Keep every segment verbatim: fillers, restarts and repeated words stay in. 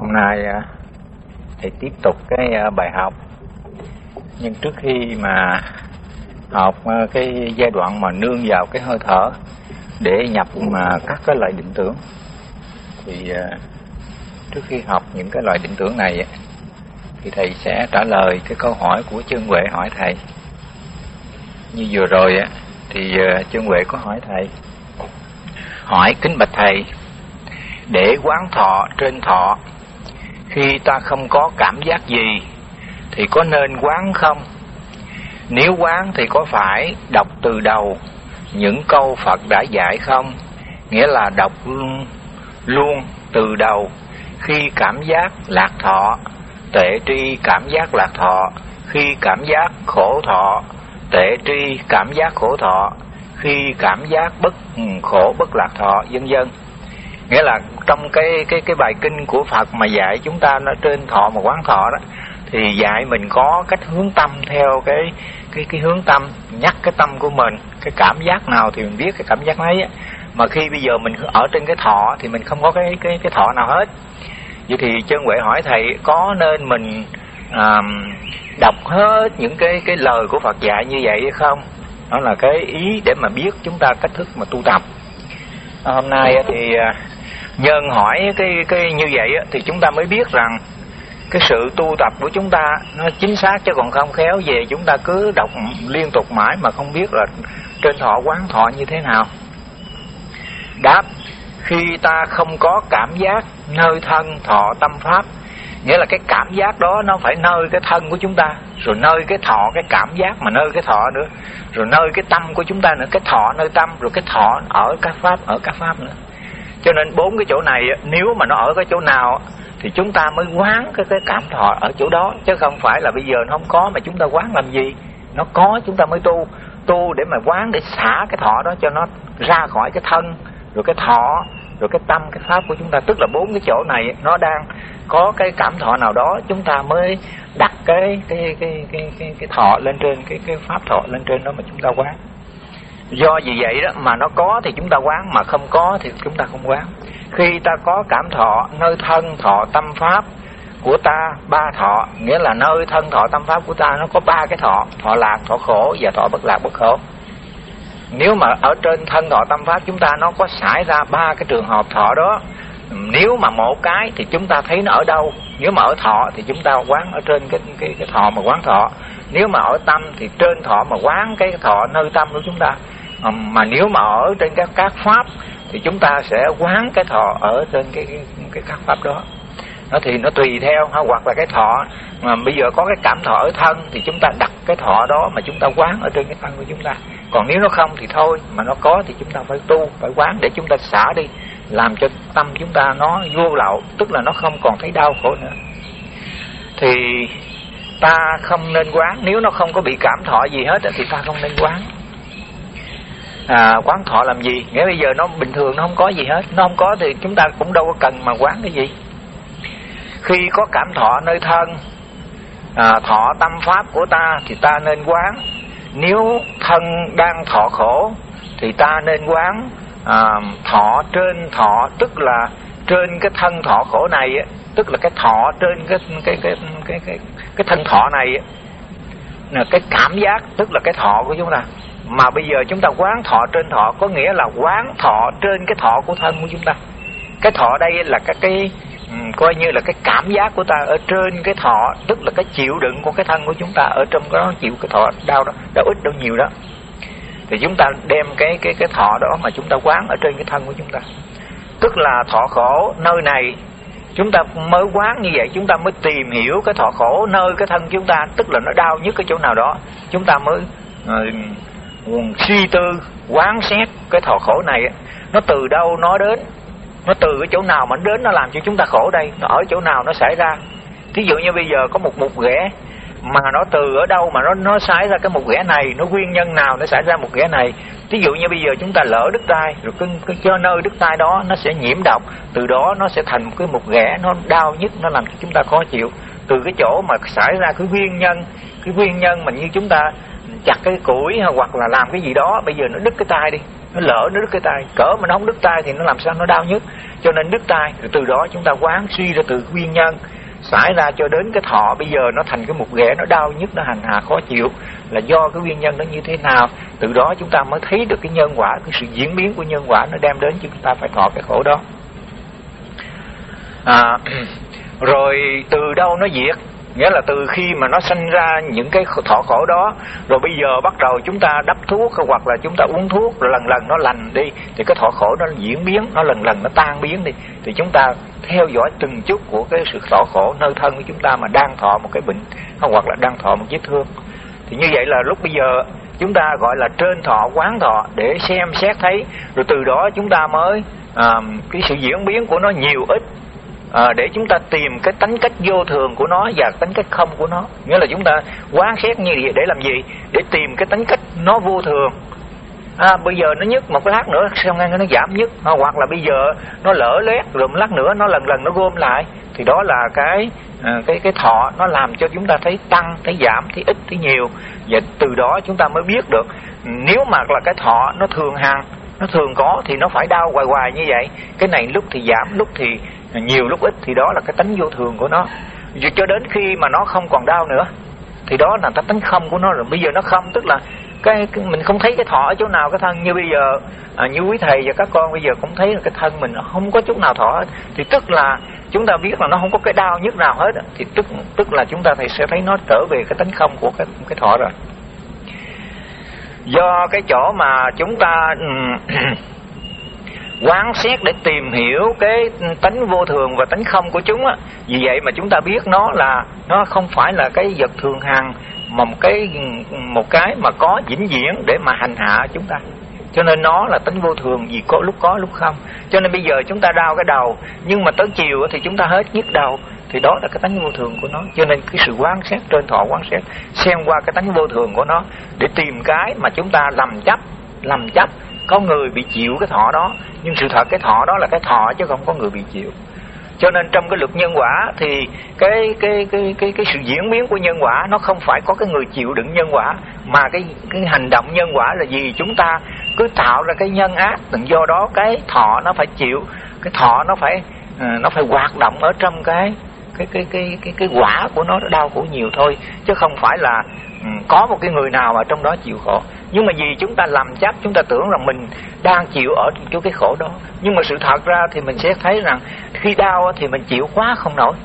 Hôm nay thì tiếp tục cái bài học, nhưng trước khi mà học cái giai đoạn mà nương vào cái hơi thở để nhập mà các cái loại định tưởng, thì trước khi học những cái loại định tưởng này thì thầy sẽ trả lời cái câu hỏi của Chân Huệ hỏi thầy. Như vừa rồi thì Chân Huệ có hỏi thầy, hỏi kính bạch thầy, để quán thọ trên thọ, khi ta không có cảm giác gì thì có nên quán không? Nếu quán thì có phải đọc từ đầu những câu Phật đã dạy không? Nghĩa là đọc luôn, luôn từ đầu, khi cảm giác lạc thọ, tệ tri cảm giác lạc thọ, khi cảm giác khổ thọ, tệ tri cảm giác khổ thọ, khi cảm giác bất khổ bất lạc thọ, vân vân. Nghĩa là trong cái cái cái bài kinh của Phật mà dạy chúng ta nó trên thọ mà quán thọ đó, thì dạy mình có cách hướng tâm theo cái cái cái hướng tâm, nhắc cái tâm của mình, cái cảm giác nào thì mình biết cái cảm giác ấy. Mà khi bây giờ mình ở trên cái thọ thì mình không có cái cái cái thọ nào hết. Vậy thì Chân Huệ hỏi thầy, có nên mình à, đọc hết những cái cái lời của Phật dạy như vậy hay không? Đó là cái ý để mà biết chúng ta cách thức mà tu tập. À, hôm nay thì nhân hỏi cái cái như vậy thì chúng ta mới biết rằng cái sự tu tập của chúng ta nó chính xác, chứ còn không khéo về chúng ta cứ đọc liên tục mãi mà không biết là trên thọ quán thọ như thế nào. Đáp: khi ta không có cảm giác nơi thân thọ tâm pháp, nghĩa là cái cảm giác đó nó phải nơi cái thân của chúng ta, rồi nơi cái thọ cái cảm giác mà nơi cái thọ nữa, rồi nơi cái tâm của chúng ta nữa, cái thọ nơi tâm, rồi cái thọ ở các pháp ở các pháp nữa. Cho nên bốn cái chỗ này nếu mà nó ở cái chỗ nào thì chúng ta mới quán cái cái cảm thọ ở chỗ đó, chứ không phải là bây giờ nó không có mà chúng ta quán làm gì. Nó có chúng ta mới tu, tu để mà quán, để xả cái thọ đó cho nó ra khỏi cái thân, rồi cái thọ, rồi cái tâm, cái pháp của chúng ta. Tức là bốn cái chỗ này nó đang có cái cảm thọ nào đó, chúng ta mới đặt cái cái cái cái cái, cái thọ lên trên cái cái pháp thọ lên trên đó mà chúng ta quán. Do vì vậy đó mà nó có thì chúng ta quán, mà không có thì chúng ta không quán. Khi ta có cảm thọ nơi thân thọ tâm pháp của ta, ba thọ, nghĩa là nơi thân thọ tâm pháp của ta nó có ba cái thọ, thọ lạc, thọ khổ và thọ bất lạc bất khổ. Nếu mà ở trên thân thọ tâm pháp chúng ta nó có xảy ra ba cái trường hợp thọ đó, nếu mà một cái thì chúng ta thấy nó ở đâu. Nếu mà ở thọ thì chúng ta quán ở trên cái cái cái thọ mà quán thọ. Nếu mà ở tâm thì trên thọ mà quán cái thọ nơi tâm của chúng ta. Mà nếu mà ở trên các các pháp thì chúng ta sẽ quán cái thọ ở trên cái cái, cái các pháp đó. Nó thì nó tùy theo ha, hoặc là cái thọ mà bây giờ có cái cảm thọ ở thân thì chúng ta đặt cái thọ đó mà chúng ta quán ở trên cái thân của chúng ta. Còn nếu nó không thì thôi, mà nó có thì chúng ta phải tu, phải quán để chúng ta xả đi, làm cho tâm chúng ta nó vô lậu, tức là nó không còn thấy đau khổ nữa. Thì ta không nên quán, nếu nó không có bị cảm thọ gì hết thì ta không nên quán. À, quán thọ làm gì? Nghĩa bây giờ nó bình thường, nó không có gì hết. Nó không có thì chúng ta cũng đâu có cần mà quán cái gì. Khi có cảm thọ nơi thân à, thọ tâm pháp của ta thì ta nên quán. Nếu thân đang thọ khổ thì ta nên quán à, thọ trên thọ, tức là trên cái thân thọ khổ này, tức là cái thọ trên cái cái cái cái cái, cái thân thọ này là cái cảm giác, tức là cái thọ của chúng ta. Mà bây giờ chúng ta quán thọ trên thọ có nghĩa là quán thọ trên cái thọ của thân của chúng ta. Cái thọ đây là cái cái um, coi như là cái cảm giác của ta ở trên cái thọ, tức là cái chịu đựng của cái thân của chúng ta ở trong đó, chịu cái thọ đau đó, đau ít đau nhiều đó. Thì chúng ta đem cái cái cái thọ đó mà chúng ta quán ở trên cái thân của chúng ta. Tức là thọ khổ nơi này chúng ta mới quán như vậy, chúng ta mới tìm hiểu cái thọ khổ nơi cái thân chúng ta, tức là nó đau nhất cái chỗ nào đó, chúng ta mới uh, suy tư quán xét cái thọ khổ này nó từ đâu nó đến, nó từ cái chỗ nào mà nó đến, nó làm cho chúng ta khổ đây, nó ở chỗ nào nó xảy ra. Thí dụ như bây giờ có một mụn ghẻ mà nó từ ở đâu mà nó nó xảy ra cái mụn ghẻ này, nó nguyên nhân nào nó xảy ra mụn ghẻ này. Thí dụ như bây giờ chúng ta lỡ đứt tay, rồi cái, cái cho nơi đứt tay đó nó sẽ nhiễm độc, từ đó nó sẽ thành một cái mụn ghẻ, nó đau nhức, nó làm cho chúng ta khó chịu. Từ cái chỗ mà xảy ra cái nguyên nhân, cái nguyên nhân mà như chúng ta chặt cái củi hoặc là làm cái gì đó, bây giờ nó đứt cái tay đi, nó lỡ nó đứt cái tay, cỡ mà nó không đứt tay thì nó làm sao nó đau nhức. Cho nên đứt tay, từ, từ đó chúng ta quán suy ra từ nguyên nhân xảy ra cho đến cái thọ bây giờ nó thành cái mụt ghẻ, nó đau nhức, nó hành hạ khó chịu là do cái nguyên nhân nó như thế nào. Từ đó chúng ta mới thấy được cái nhân quả, cái sự diễn biến của nhân quả nó đem đến cho chúng ta phải thọ cái khổ đó. À, rồi từ đâu nó diệt, nghĩa là từ khi mà nó sanh ra những cái thọ khổ đó, rồi bây giờ bắt đầu chúng ta đắp thuốc hoặc là chúng ta uống thuốc, rồi lần lần nó lành đi, thì cái thọ khổ nó diễn biến, nó lần lần nó tan biến đi, thì chúng ta theo dõi từng chút của cái sự thọ khổ nơi thân của chúng ta mà đang thọ một cái bệnh hoặc là đang thọ một vết thương. Thì như vậy là lúc bây giờ chúng ta gọi là trên thọ quán thọ để xem xét thấy, rồi từ đó chúng ta mới à, cái sự diễn biến của nó nhiều ít, À, để chúng ta tìm cái tánh cách vô thường của nó và tánh cách không của nó. Nghĩa là chúng ta quán xét như vậy để làm gì? Để tìm cái tánh cách nó vô thường. À, bây giờ nó nhức, một lát nữa sao ngang nó giảm nhức, à, hoặc là bây giờ nó lỡ lét, rồi một lát nữa nó lần lần nó gom lại. Thì đó là cái à, cái cái thọ nó làm cho chúng ta thấy tăng, thấy giảm, thấy ít, thấy nhiều. Và từ đó chúng ta mới biết được nếu mà là cái thọ nó thường hằng, nó thường có thì nó phải đau hoài hoài như vậy. Cái này lúc thì giảm, lúc thì nhiều, lúc ít, thì đó là cái tánh vô thường của nó. Rồi cho đến khi mà nó không còn đau nữa thì đó là cái tánh không của nó rồi. Bây giờ nó không, tức là cái, cái mình không thấy cái thọ ở chỗ nào cái thân. Như bây giờ à, như quý thầy và các con bây giờ cũng thấy là cái thân mình nó không có chút nào thọ hết. Thì tức là chúng ta biết là nó không có cái đau nhức nào hết. Thì tức tức là chúng ta thì sẽ thấy nó trở về cái tánh không của cái, cái thọ rồi. Do cái chỗ mà chúng ta quán xét để tìm hiểu cái tánh vô thường và tánh không của chúng á, vì vậy mà chúng ta biết nó là nó không phải là cái vật thường hằng, mà một cái một cái mà có vĩnh viễn để mà hành hạ chúng ta. Cho nên nó là tánh vô thường, vì có lúc có lúc không. Cho nên bây giờ chúng ta đau cái đầu, nhưng mà tới chiều thì chúng ta hết nhức đầu, thì đó là cái tánh vô thường của nó. Cho nên cái sự quán xét trên thọ quán xét, xem qua cái tánh vô thường của nó để tìm cái mà chúng ta lầm chấp, lầm chấp. Có người bị chịu cái thọ đó, nhưng sự thật cái thọ đó là cái thọ chứ không có người bị chịu. Cho nên trong cái luật nhân quả thì cái cái cái cái cái sự diễn biến của nhân quả nó không phải có cái người chịu đựng nhân quả, mà cái cái hành động nhân quả là gì? Chúng ta cứ tạo ra cái nhân ác, do đó cái thọ nó phải chịu, cái thọ nó phải nó phải hoạt động ở trong cái cái cái cái cái cái quả của nó, nó đau khổ nhiều thôi, chứ không phải là um, có một cái người nào mà trong đó chịu khổ. Nhưng mà vì chúng ta lầm chấp, chúng ta tưởng rằng mình đang chịu ở chỗ cái khổ đó, nhưng mà sự thật ra thì mình sẽ thấy rằng khi đau thì mình chịu quá không nổi.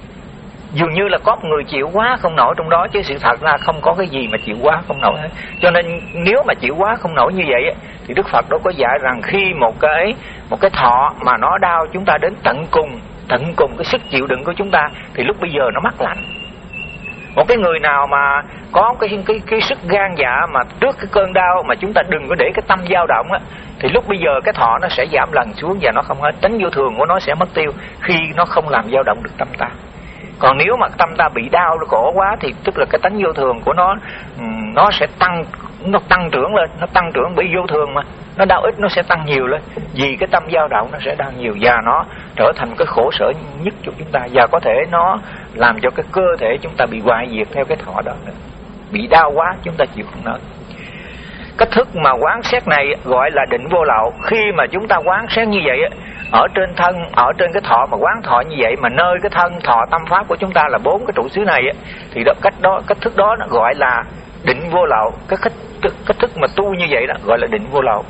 Dường như là có một người chịu quá không nổi trong đó, chứ sự thật ra không có cái gì mà chịu quá không nổi hết. Cho nên nếu mà chịu quá không nổi như vậy thì Đức Phật đó có dạy rằng khi một cái một cái thọ mà nó đau chúng ta đến tận cùng, tận cùng cái sức chịu đựng của chúng ta, thì lúc bây giờ nó mắc lạnh. Một cái người nào mà có cái cái cái sức gan dạ mà trước cái cơn đau mà chúng ta đừng có để cái tâm dao động á, thì lúc bây giờ cái thọ nó sẽ giảm lần xuống và nó không hết, tánh vô thường của nó sẽ mất tiêu khi nó không làm dao động được tâm ta. Còn nếu mà tâm ta bị đau khổ quá thì tức là cái tánh vô thường của nó nó sẽ tăng, nó tăng trưởng lên, nó tăng trưởng bởi vô thường mà. Nó đau ít nó sẽ tăng nhiều lên, vì cái tâm dao động nó sẽ đau nhiều và nó trở thành cái khổ sở nhất cho chúng ta, và có thể nó làm cho cái cơ thể chúng ta bị hoại diệt theo cái thọ đó. Bị đau quá chúng ta chịu không nổi. Cách thức mà quán xét này gọi là định vô lậu. Khi mà chúng ta quán xét như vậy ở trên thân, ở trên cái thọ mà quán thọ như vậy, mà nơi cái thân thọ tâm pháp của chúng ta là bốn cái trụ xứ này thì đó, cách đó cách thức đó nó gọi là định vô lậu. Cái cách cách thức mà tu như vậy đó gọi là định vô lậu.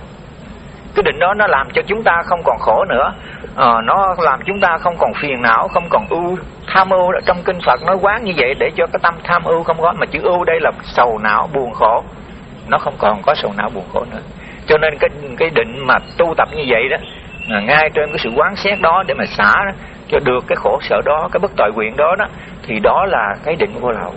Cái định đó nó làm cho chúng ta không còn khổ nữa, à, nó làm chúng ta không còn phiền não, không còn ưu tham ưu. Trong kinh Phật nói quán như vậy để cho cái tâm tham ưu không có, mà chữ ưu đây là sầu não buồn khổ, nó không còn có sầu não buồn khổ nữa. Cho nên cái cái định mà tu tập như vậy đó, à, ngay trên cái sự quán xét đó để mà xả đó, cho được cái khổ sở đó, cái bất tội nguyện đó đó, thì đó là cái định vô lậu.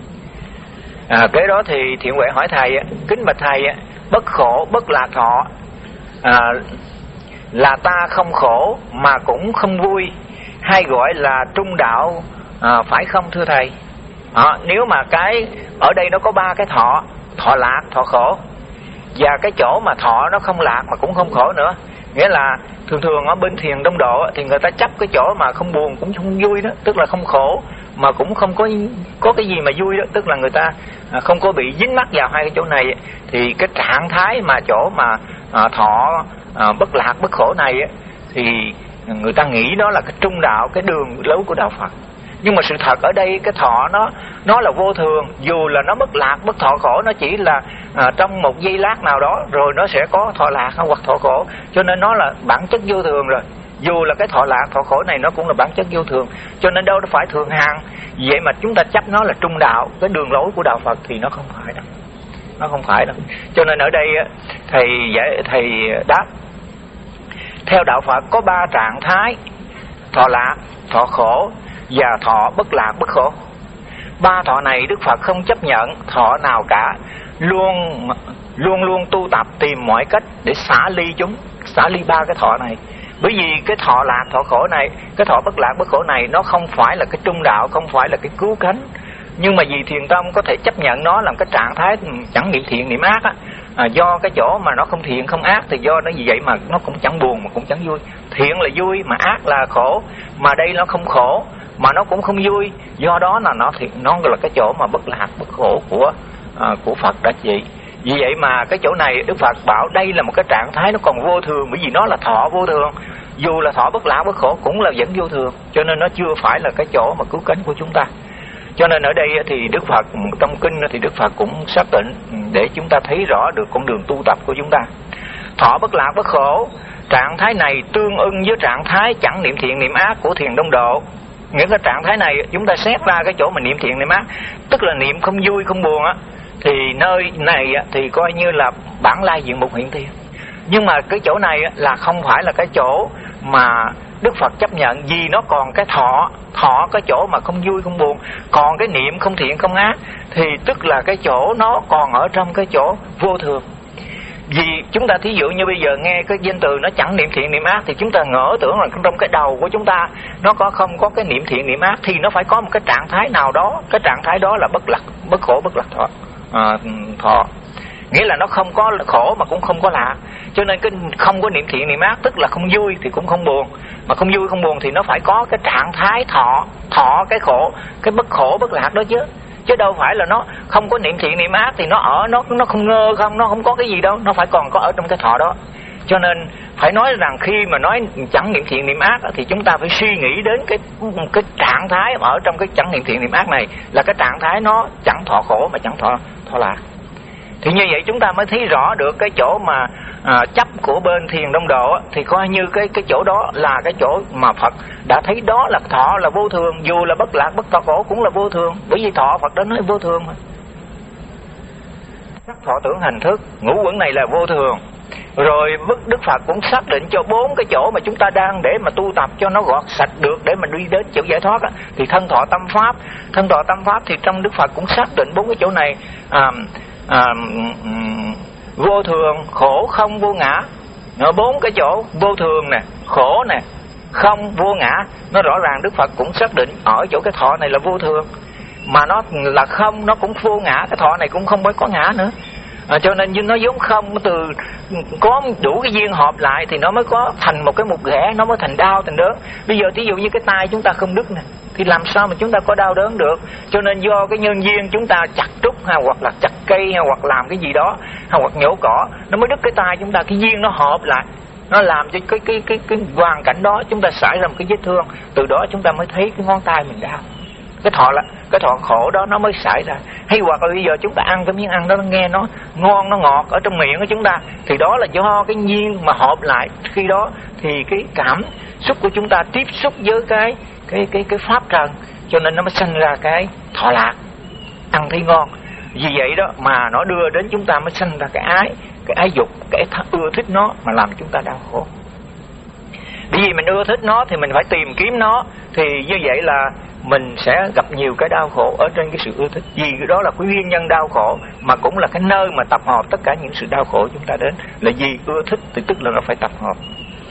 À, cái đó thì Thiện Huệ hỏi thầy, kính bạch thầy, bất khổ bất lạc thọ, à, là ta không khổ mà cũng không vui, hay gọi là trung đạo, à, phải không thưa thầy? À, nếu mà cái ở đây nó có ba cái thọ, thọ lạc, thọ khổ, và cái chỗ mà thọ nó không lạc mà cũng không khổ nữa, Nghĩa là thường thường ở bên thiền Đông Độ thì người ta chấp cái chỗ mà không buồn cũng không vui đó, tức là không khổ mà cũng không có có cái gì mà vui đó, tức là người ta không có bị dính mắc vào hai cái chỗ này. Thì cái trạng thái mà chỗ mà à, thọ à, bất lạc bất khổ này thì người ta nghĩ đó là cái trung đạo, cái đường lối của đạo Phật. Nhưng mà sự thật ở đây cái thọ nó nó là vô thường, dù là nó bất lạc bất thọ khổ, nó chỉ là à, trong một giây lát nào đó rồi nó sẽ có thọ lạc hoặc thọ khổ, cho nên nó là bản chất vô thường rồi. Dù là cái thọ lạc thọ khổ này nó cũng là bản chất vô thường, cho nên đâu nó phải thường hằng. Vậy mà chúng ta chấp nó là trung đạo, cái đường lối của đạo Phật thì nó không phải đâu, nó không phải đâu. Cho nên ở đây thầy giải thầy đáp theo đạo Phật có ba trạng thái: thọ lạc, thọ khổ và thọ bất lạc bất khổ. Ba thọ này Đức Phật không chấp nhận thọ nào cả, luôn luôn luôn tu tập tìm mọi cách để xả ly chúng, xả ly ba cái thọ này. Bởi vì cái thọ lạc thọ khổ này, cái thọ bất lạc bất khổ này nó không phải là cái trung đạo, không phải là cái cứu cánh. Nhưng mà vì thiền tông có thể chấp nhận nó làm cái trạng thái chẳng niệm thiện niệm ác á, à, do cái chỗ mà nó không thiện không ác thì do nó vì vậy mà nó cũng chẳng buồn mà cũng chẳng vui. Thiện là vui mà ác là khổ, mà đây nó không khổ mà nó cũng không vui, do đó là nó thiện, nó là cái chỗ mà bất lạc bất khổ của à, của Phật đã trị. Vì vậy mà cái chỗ này Đức Phật bảo đây là một cái trạng thái nó còn vô thường, bởi vì nó là thọ vô thường. Dù là thọ bất lạc bất khổ cũng là vẫn vô thường, cho nên nó chưa phải là cái chỗ mà cứu cánh của chúng ta. Cho nên ở đây thì Đức Phật trong kinh thì Đức Phật cũng xác định để chúng ta thấy rõ được con đường tu tập của chúng ta. Thọ bất lạc bất khổ, trạng thái này tương ưng với trạng thái chẳng niệm thiện niệm ác của thiền Đông Độ. Nghĩa cái trạng thái này chúng ta xét ra cái chỗ mà niệm thiện niệm ác, tức là niệm không vui không buồn á, thì nơi này thì coi như là bản lai diện mục hiện tiền. Nhưng mà cái chỗ này là không phải là cái chỗ mà Đức Phật chấp nhận, vì nó còn cái thọ, thọ cái chỗ mà không vui không buồn, còn cái niệm không thiện không ác, thì tức là cái chỗ nó còn ở trong cái chỗ vô thường. Vì chúng ta thí dụ như bây giờ nghe cái danh từ nó chẳng niệm thiện niệm ác thì chúng ta ngỡ tưởng là trong cái đầu của chúng ta nó có không có cái niệm thiện niệm ác, thì nó phải có một cái trạng thái nào đó, cái trạng thái đó là bất lạc bất khổ bất lạc thọ. À, thọ nghĩa là nó không có khổ mà cũng không có lạc, cho nên cái không có niệm thiện niệm ác tức là không vui thì cũng không buồn, mà không vui không buồn thì nó phải có cái trạng thái thọ, thọ cái khổ, cái bất khổ bất lạc đó chứ. Chứ đâu phải là nó không có niệm thiện niệm ác thì nó ở nó nó không ngơ không, nó không có cái gì đâu, nó phải còn có ở trong cái thọ đó. Cho nên phải nói rằng khi mà nói chẳng niệm thiện niệm ác thì chúng ta phải suy nghĩ đến cái cái trạng thái ở trong cái chẳng niệm thiện niệm ác này là cái trạng thái nó chẳng thọ khổ mà chẳng thọ thọ lạc. Thì như vậy chúng ta mới thấy rõ được cái chỗ mà à, chấp của bên thiền Đông Độ thì coi như cái cái chỗ đó là cái chỗ mà Phật đã thấy đó là thọ là vô thường, dù là bất lạc bất thọ khổ cũng là vô thường, bởi vì thọ Phật đã nói vô thường mà. Sắc thọ tưởng hành thức, ngũ uẩn này là vô thường. Rồi Đức Phật cũng xác định cho bốn cái chỗ mà chúng ta đang để mà tu tập cho nó gọt sạch được để mà đi đến chỗ giải thoát á, thì thân thọ tâm pháp, thân thọ tâm pháp thì trong Đức Phật cũng xác định bốn cái chỗ này à, à, vô thường, khổ, không, vô ngã. Nó bốn cái chỗ vô thường nè, khổ nè, không, vô ngã, nó rõ ràng Đức Phật cũng xác định ở chỗ cái thọ này là vô thường, mà nó là không, nó cũng vô ngã, cái thọ này cũng không mới có ngã nữa. À, cho nên nó vốn không, từ có đủ cái duyên hợp lại thì nó mới có thành một cái mục ghẻ, nó mới thành đau thành đớn. Bây giờ thí dụ như cái tay chúng ta không đứt nè thì làm sao mà chúng ta có đau đớn được. Cho nên do cái nhân duyên chúng ta chặt trúc ha, hoặc là chặt cây hay hoặc làm cái gì đó ha, hoặc nhổ cỏ, nó mới đứt cái tay chúng ta, cái duyên nó hợp lại, nó làm cho cái cái cái cái hoàn cảnh đó chúng ta xảy ra một cái vết thương, từ đó chúng ta mới thấy cái ngón tay mình đau. Cái thọ là cái thọ khổ đó nó mới xảy ra. Hay hoặc là bây giờ chúng ta ăn cái miếng ăn đó, nó nghe nó ngon nó ngọt ở trong miệng của chúng ta, thì đó là do cái nhiên mà hợp lại, khi đó thì cái cảm xúc của chúng ta tiếp xúc với cái cái cái cái pháp trần, cho nên nó mới sinh ra cái thọ lạc, ăn thấy ngon. Vì vậy đó mà nó đưa đến chúng ta mới sinh ra cái ái, cái ái dục, cái ưa thích nó mà làm chúng ta đau khổ. Bởi vì mình ưa thích nó thì mình phải tìm kiếm nó, thì như vậy là mình sẽ gặp nhiều cái đau khổ ở trên cái sự ưa thích. Vì đó là cái nguyên nhân đau khổ, mà cũng là cái nơi mà tập hợp tất cả những sự đau khổ chúng ta đến. Là vì ưa thích thì tức là nó phải tập hợp.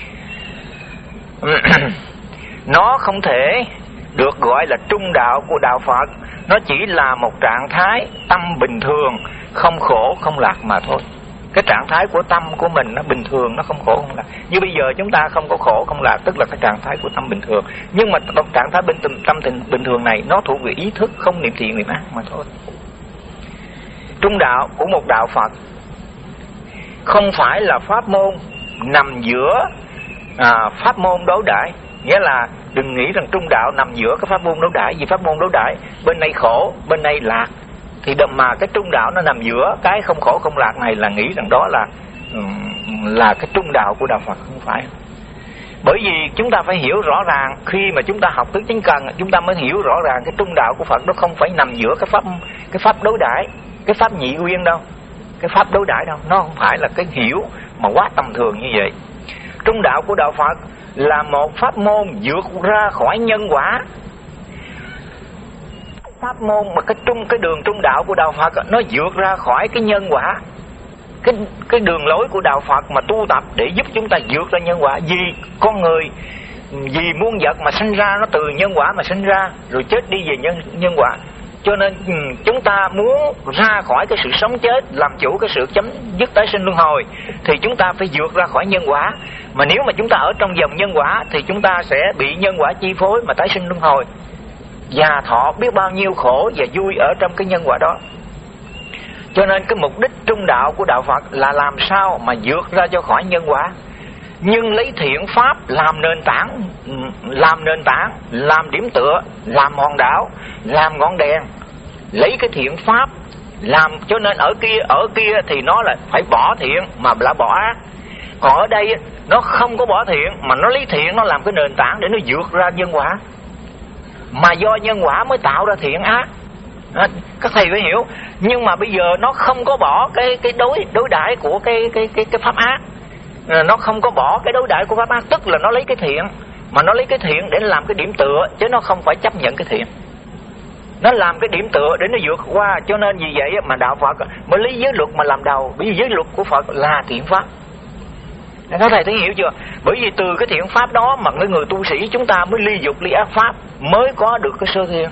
Nó không thể được gọi là trung đạo của đạo Phật, nó chỉ là một trạng thái tâm bình thường, không khổ không lạc mà thôi. Cái trạng thái của tâm của mình nó bình thường, nó không khổ không lạc. Như bây giờ chúng ta không có khổ không lạc, tức là cái trạng thái của tâm bình thường. Nhưng mà trạng thái bên tâm tình bình thường này nó thuộc về ý thức, không niệm thiện niệm ác mà thôi. Trung đạo của một đạo Phật không phải là pháp môn nằm giữa à, pháp môn đối đãi. Nghĩa là đừng nghĩ rằng trung đạo nằm giữa cái pháp môn đối đãi. Vì pháp môn đối đãi bên này khổ, bên này lạc, thì đâm mà cái trung đạo nó nằm giữa cái không khổ không lạc này, là nghĩ rằng đó là là cái trung đạo của đạo Phật. Không phải. Bởi vì chúng ta phải hiểu rõ ràng, khi mà chúng ta học tứ chánh cần, chúng ta mới hiểu rõ ràng cái trung đạo của Phật nó không phải nằm giữa cái pháp cái pháp đối đãi, cái pháp nhị nguyên đâu, cái pháp đối đãi đâu. Nó không phải là cái hiểu mà quá tầm thường như vậy. Trung đạo của đạo Phật là một pháp môn vượt ra khỏi nhân quả. Pháp môn mà cái trung cái đường trung đạo của đạo Phật nó vượt ra khỏi cái nhân quả. Cái cái đường lối của đạo Phật mà tu tập để giúp chúng ta vượt ra nhân quả. Vì con người, vì muôn vật mà sinh ra nó từ nhân quả mà sinh ra, rồi chết đi về nhân nhân quả. Cho nên chúng ta muốn ra khỏi cái sự sống chết, làm chủ cái sự chấm dứt tái sinh luân hồi, thì chúng ta phải vượt ra khỏi nhân quả. Mà nếu mà chúng ta ở trong dòng nhân quả thì chúng ta sẽ bị nhân quả chi phối mà tái sinh luân hồi, già thọ biết bao nhiêu khổ và vui ở trong cái nhân quả đó. Cho nên cái mục đích trung đạo của đạo Phật là làm sao mà vượt ra cho khỏi nhân quả, nhưng lấy thiện pháp làm nền tảng, làm nền tảng, làm điểm tựa, làm hòn đảo, làm ngọn đèn. Lấy cái thiện pháp làm, cho nên ở kia ở kia thì nó là phải bỏ thiện mà là bỏ ác. Còn ở đây nó không có bỏ thiện mà nó lấy thiện nó làm cái nền tảng để nó vượt ra nhân quả. Mà do nhân quả mới tạo ra thiện ác. À, các thầy phải hiểu. Nhưng mà bây giờ nó không có bỏ cái cái đối đối đãi của cái cái cái cái pháp ác. À, nó không có bỏ cái đối đãi của pháp ác, tức là nó lấy cái thiện, mà nó lấy cái thiện để làm cái điểm tựa, chứ nó không phải chấp nhận cái thiện. Nó làm cái điểm tựa để nó vượt qua. Cho nên vì vậy mà đạo Phật mới lấy giới luật mà làm đầu. Bởi vì giới luật của Phật là thiện pháp. Các thầy thấy hiểu chưa? Bởi vì từ cái thiện pháp đó mà người người tu sĩ chúng ta mới ly dục ly ác pháp, mới có được cái sơ thiền.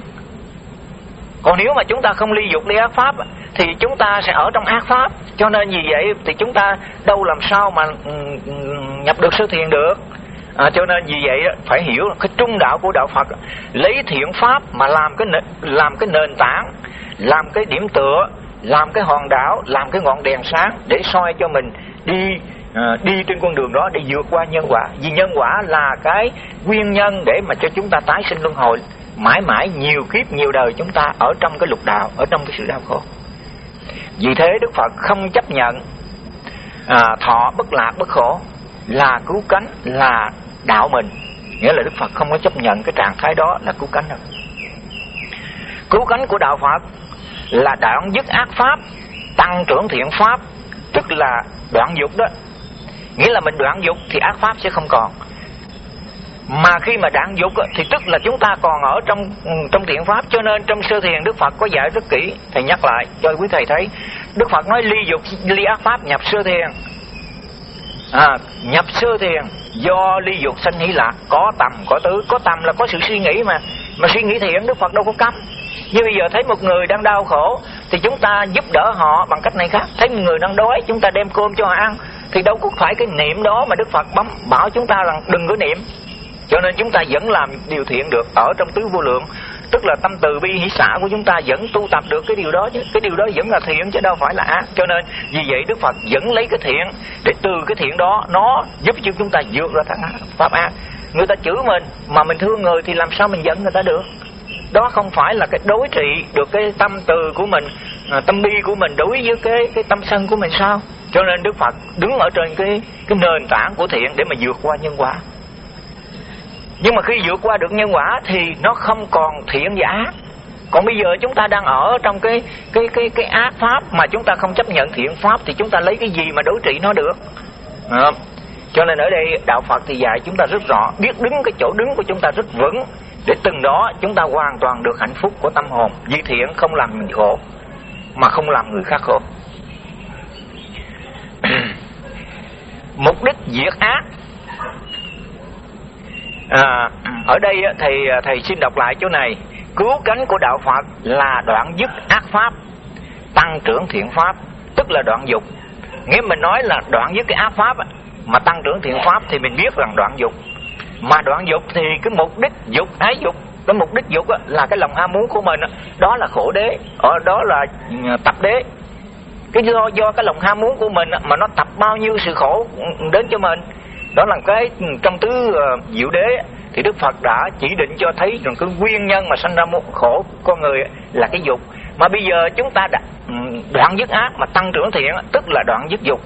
Còn nếu mà chúng ta không ly dục ly ác pháp thì chúng ta sẽ ở trong ác pháp. Cho nên vì vậy thì chúng ta đâu làm sao mà nhập được sơ thiền được. À, cho nên vì vậy phải hiểu cái trung đạo của đạo Phật lấy thiện pháp mà làm cái làm cái nền tảng, làm cái điểm tựa, làm cái hòn đảo, làm cái ngọn đèn sáng để soi cho mình đi à, đi trên con đường đó để vượt qua nhân quả. Vì nhân quả là cái nguyên nhân để mà cho chúng ta tái sinh luân hồi mãi mãi nhiều kiếp nhiều đời, chúng ta ở trong cái lục đạo, ở trong cái sự đau khổ. Vì thế Đức Phật không chấp nhận à, thọ bất lạc bất khổ là cứu cánh, là đạo mình. Nghĩa là Đức Phật không có chấp nhận cái trạng thái đó là cứu cánh đâu. Cứu cánh của đạo Phật là đoạn dứt ác pháp, tăng trưởng thiện pháp, tức là đoạn dục đó. Nghĩa là mình đoạn dục thì ác pháp sẽ không còn. Mà khi mà đoạn dục thì tức là chúng ta còn ở trong trong thiện pháp. Cho nên trong sơ thiền Đức Phật có dạy rất kỹ. Thầy nhắc lại cho quý thầy thấy. Đức Phật nói ly dục ly ác pháp nhập sơ thiền. À, nhập sơ thiền do ly dục sanh hỷ lạc, có tầm có tứ. Có tầm là có sự suy nghĩ mà mà suy nghĩ thiện Đức Phật đâu có cấm. Như bây giờ thấy một người đang đau khổ thì chúng ta giúp đỡ họ bằng cách này khác. Thấy một người đang đói chúng ta đem cơm cho họ ăn, thì đâu có phải cái niệm đó mà Đức Phật bấm bảo chúng ta rằng đừng có niệm. Cho nên chúng ta vẫn làm điều thiện được ở trong tứ vô lượng, tức là tâm từ bi hỷ xả của chúng ta vẫn tu tập được cái điều đó chứ. Cái điều đó vẫn là thiện chứ đâu phải là ác. Cho nên vì vậy Đức Phật vẫn lấy cái thiện để từ cái thiện đó nó giúp cho chúng ta vượt ra thắng pháp ác. Người ta chửi mình mà mình thương người thì làm sao mình giận người ta được? Đó không phải là cái đối trị được cái tâm từ của mình, tâm bi của mình đối với cái cái tâm sân của mình sao? Cho nên Đức Phật đứng ở trên cái cái nền tảng của thiện để mà vượt qua nhân quả. Nhưng mà khi vượt qua được nhân quả thì nó không còn thiện và ác. Còn bây giờ chúng ta đang ở trong cái cái cái cái ác pháp mà chúng ta không chấp nhận thiện pháp thì chúng ta lấy cái gì mà đối trị nó được? À, cho nên ở đây đạo Phật thì dạy chúng ta rất rõ, biết đứng cái chỗ đứng của chúng ta rất vững, để từng đó chúng ta hoàn toàn được hạnh phúc của tâm hồn. Vì thiện không làm mình khổ mà không làm người khác khổ. Mục đích diệt ác. À, ở đây thầy thầy xin đọc lại chỗ này. Cứu cánh của đạo Phật là đoạn dứt ác pháp, tăng trưởng thiện pháp, tức là đoạn dục. Nghĩa mình nói là đoạn dứt cái ác pháp mà tăng trưởng thiện pháp thì mình biết rằng đoạn dục. Mà đoạn dục thì cái mục đích dục, ái dục, cái mục đích dục là cái lòng ham muốn của mình, đó là khổ đế, ở đó là tập đế. Cái do do cái lòng ham muốn của mình mà nó tập bao nhiêu sự khổ đến cho mình. Đó là cái trong tứ uh, diệu đế thì Đức Phật đã chỉ định cho thấy rằng cái nguyên nhân mà sanh ra khổ con người là cái dục. Mà bây giờ chúng ta đã đoạn dứt ác mà tăng trưởng thiện, tức là đoạn dứt dục.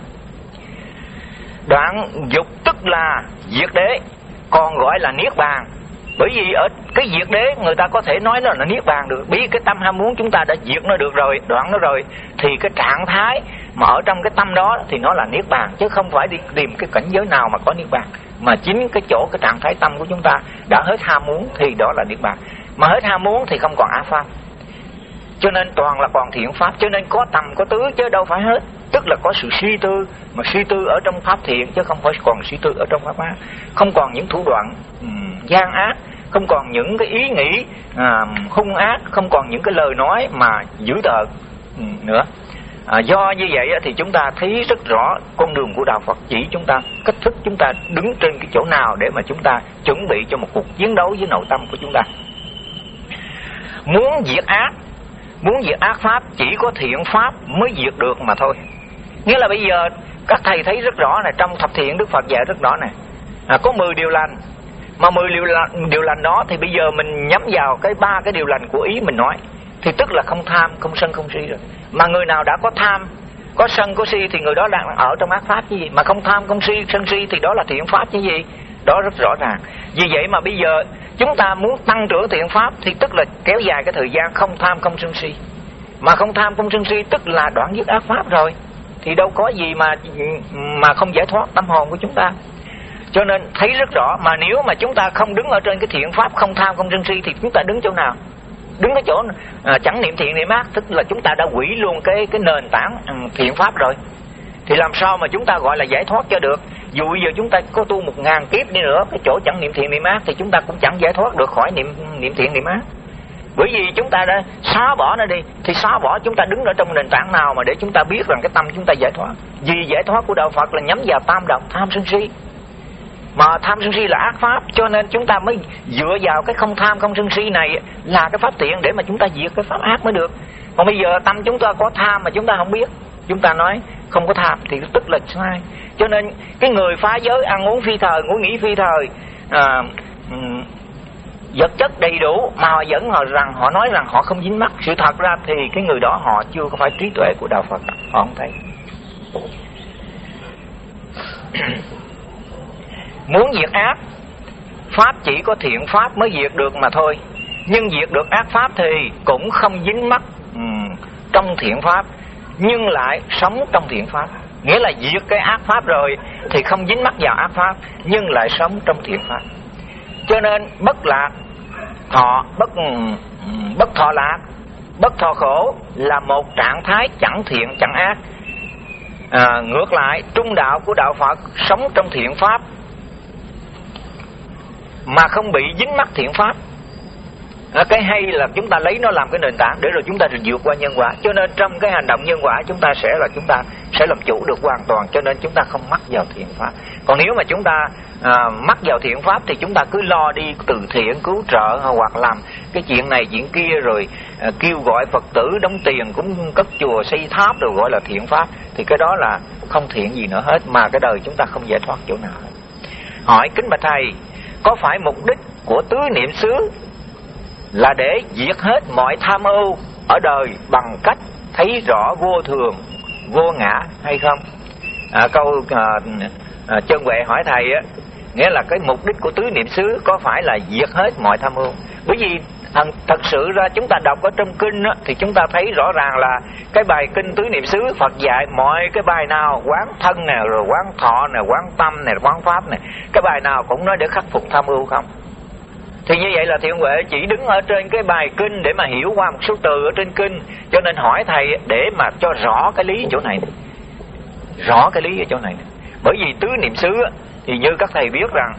Đoạn dục tức là diệt đế, còn gọi là niết bàn. Bởi vì ở cái diệt đế người ta có thể nói nó là niết bàn được. Bởi vì cái tâm ham muốn chúng ta đã diệt nó được rồi, đoạn nó rồi, thì cái trạng thái mà ở trong cái tâm đó thì nó là niết bàn, chứ không phải đi tìm cái cảnh giới nào mà có niết bàn. Mà chính cái chỗ cái trạng thái tâm của chúng ta đã hết ham muốn thì đó là niết bàn. Mà hết ham muốn thì không còn ác pháp, cho nên toàn là còn thiện pháp. Cho nên có tầm có tứ chứ đâu phải hết. Tức là có sự suy tư, mà suy tư ở trong pháp thiện chứ không phải còn suy tư ở trong pháp ác. Không còn những thủ đoạn um, gian ác, không còn những cái ý nghĩ uh, hung ác, không còn những cái lời nói mà dữ tợn um, nữa. À, do như vậy thì chúng ta thấy rất rõ con đường của đạo Phật chỉ chúng ta cách thức chúng ta đứng trên cái chỗ nào để mà chúng ta chuẩn bị cho một cuộc chiến đấu với nội tâm của chúng ta. Muốn diệt ác, muốn diệt ác pháp chỉ có thiện pháp mới diệt được mà thôi. Nghĩa là bây giờ các thầy thấy rất rõ này, trong thập thiện Đức Phật dạy rất rõ này, à, có mười điều lành. Mà mười điều lành, điều lành đó thì bây giờ mình nhắm vào cái ba cái điều lành của ý mình nói, thì tức là không tham, không sân, không si rồi. Mà người nào đã có tham, có sân, có si thì người đó đang ở trong ác pháp chứ gì. Mà không tham, không si, sân si thì đó là thiện pháp chứ gì. Đó rất rõ ràng. Vì vậy mà bây giờ chúng ta muốn tăng trưởng thiện pháp thì tức là kéo dài cái thời gian không tham, không sân si. Mà không tham, không sân si tức là đoạn dứt ác pháp rồi, thì đâu có gì mà mà không giải thoát tâm hồn của chúng ta. Cho nên thấy rất rõ, mà nếu mà chúng ta không đứng ở trên cái thiện pháp không tham, không sân si thì chúng ta đứng chỗ nào? Đứng cái chỗ à, chẳng niệm thiện niệm ác, tức là chúng ta đã hủy luôn cái cái nền tảng um, thiện pháp rồi. Thì làm sao mà chúng ta gọi là giải thoát cho được? Dù bây giờ chúng ta có tu một ngàn kiếp đi nữa, cái chỗ chẳng niệm thiện niệm ác thì chúng ta cũng chẳng giải thoát được khỏi niệm niệm thiện niệm ác. Bởi vì chúng ta đã xóa bỏ nó đi, thì xóa bỏ chúng ta đứng ở trong nền tảng nào mà để chúng ta biết rằng cái tâm chúng ta giải thoát? Vì giải thoát của đạo Phật là nhắm vào tam độc tham sân si. Mà tham sân si là ác pháp, cho nên chúng ta mới dựa vào cái không tham không sân si này là cái pháp thiện để mà chúng ta diệt cái pháp ác mới được. Còn bây giờ tâm chúng ta có tham mà chúng ta không biết, chúng ta nói không có tham thì tức là sai. Cho nên cái người phá giới ăn uống phi thời, ngủ nghỉ phi thời, à, vật chất đầy đủ mà họ vẫn họ rằng họ nói rằng họ không dính mắc, sự thật ra thì cái người đó họ chưa có phải trí tuệ của đạo Phật, họ không thấy. Muốn diệt ác pháp chỉ có thiện pháp mới diệt được mà thôi. Nhưng diệt được ác pháp thì cũng không dính mắc um, trong thiện pháp, nhưng lại sống trong thiện pháp. Nghĩa là diệt cái ác pháp rồi thì không dính mắc vào ác pháp, nhưng lại sống trong thiện pháp. Cho nên bất lạc thọ, bất bất thọ lạc, bất thọ khổ là một trạng thái chẳng thiện chẳng ác. À, ngược lại trung đạo của đạo Phật sống trong thiện pháp mà không bị dính mắc thiện pháp. À, cái hay là chúng ta lấy nó làm cái nền tảng để rồi chúng ta vượt qua nhân quả. Cho nên trong cái hành động nhân quả chúng ta sẽ là chúng ta sẽ làm chủ được hoàn toàn, cho nên chúng ta không mắc vào thiện pháp. Còn nếu mà chúng ta à, mắc vào thiện pháp thì chúng ta cứ lo đi từ thiện cứu trợ hoặc làm cái chuyện này chuyện kia, rồi à, kêu gọi Phật tử đóng tiền cũng cất chùa xây tháp rồi gọi là thiện pháp, thì cái đó là không thiện gì nữa hết, mà cái đời chúng ta không giải thoát chỗ nào hết. Hỏi kính bạch thầy, có phải mục đích của tứ niệm xứ là để diệt hết mọi tham ưu ở đời bằng cách thấy rõ vô thường, vô ngã hay không? À, câu à, à, Chân Huệ hỏi thầy á, nghĩa là cái mục đích của tứ niệm xứ có phải là diệt hết mọi tham ưu? Bởi vì thật, thật sự ra chúng ta đọc ở trong kinh á, thì chúng ta thấy rõ ràng là cái bài kinh tứ niệm xứ Phật dạy mọi cái bài nào quán thân nè, rồi quán thọ nè, quán tâm nè, quán pháp nè, cái bài nào cũng nói để khắc phục tham ưu không? Thì như vậy là Thiện Huệ chỉ đứng ở trên cái bài kinh để mà hiểu qua một số từ ở trên kinh, cho nên hỏi thầy để mà cho rõ cái lý chỗ này, rõ cái lý ở chỗ này. Bởi vì tứ niệm xứ thì như các thầy biết rằng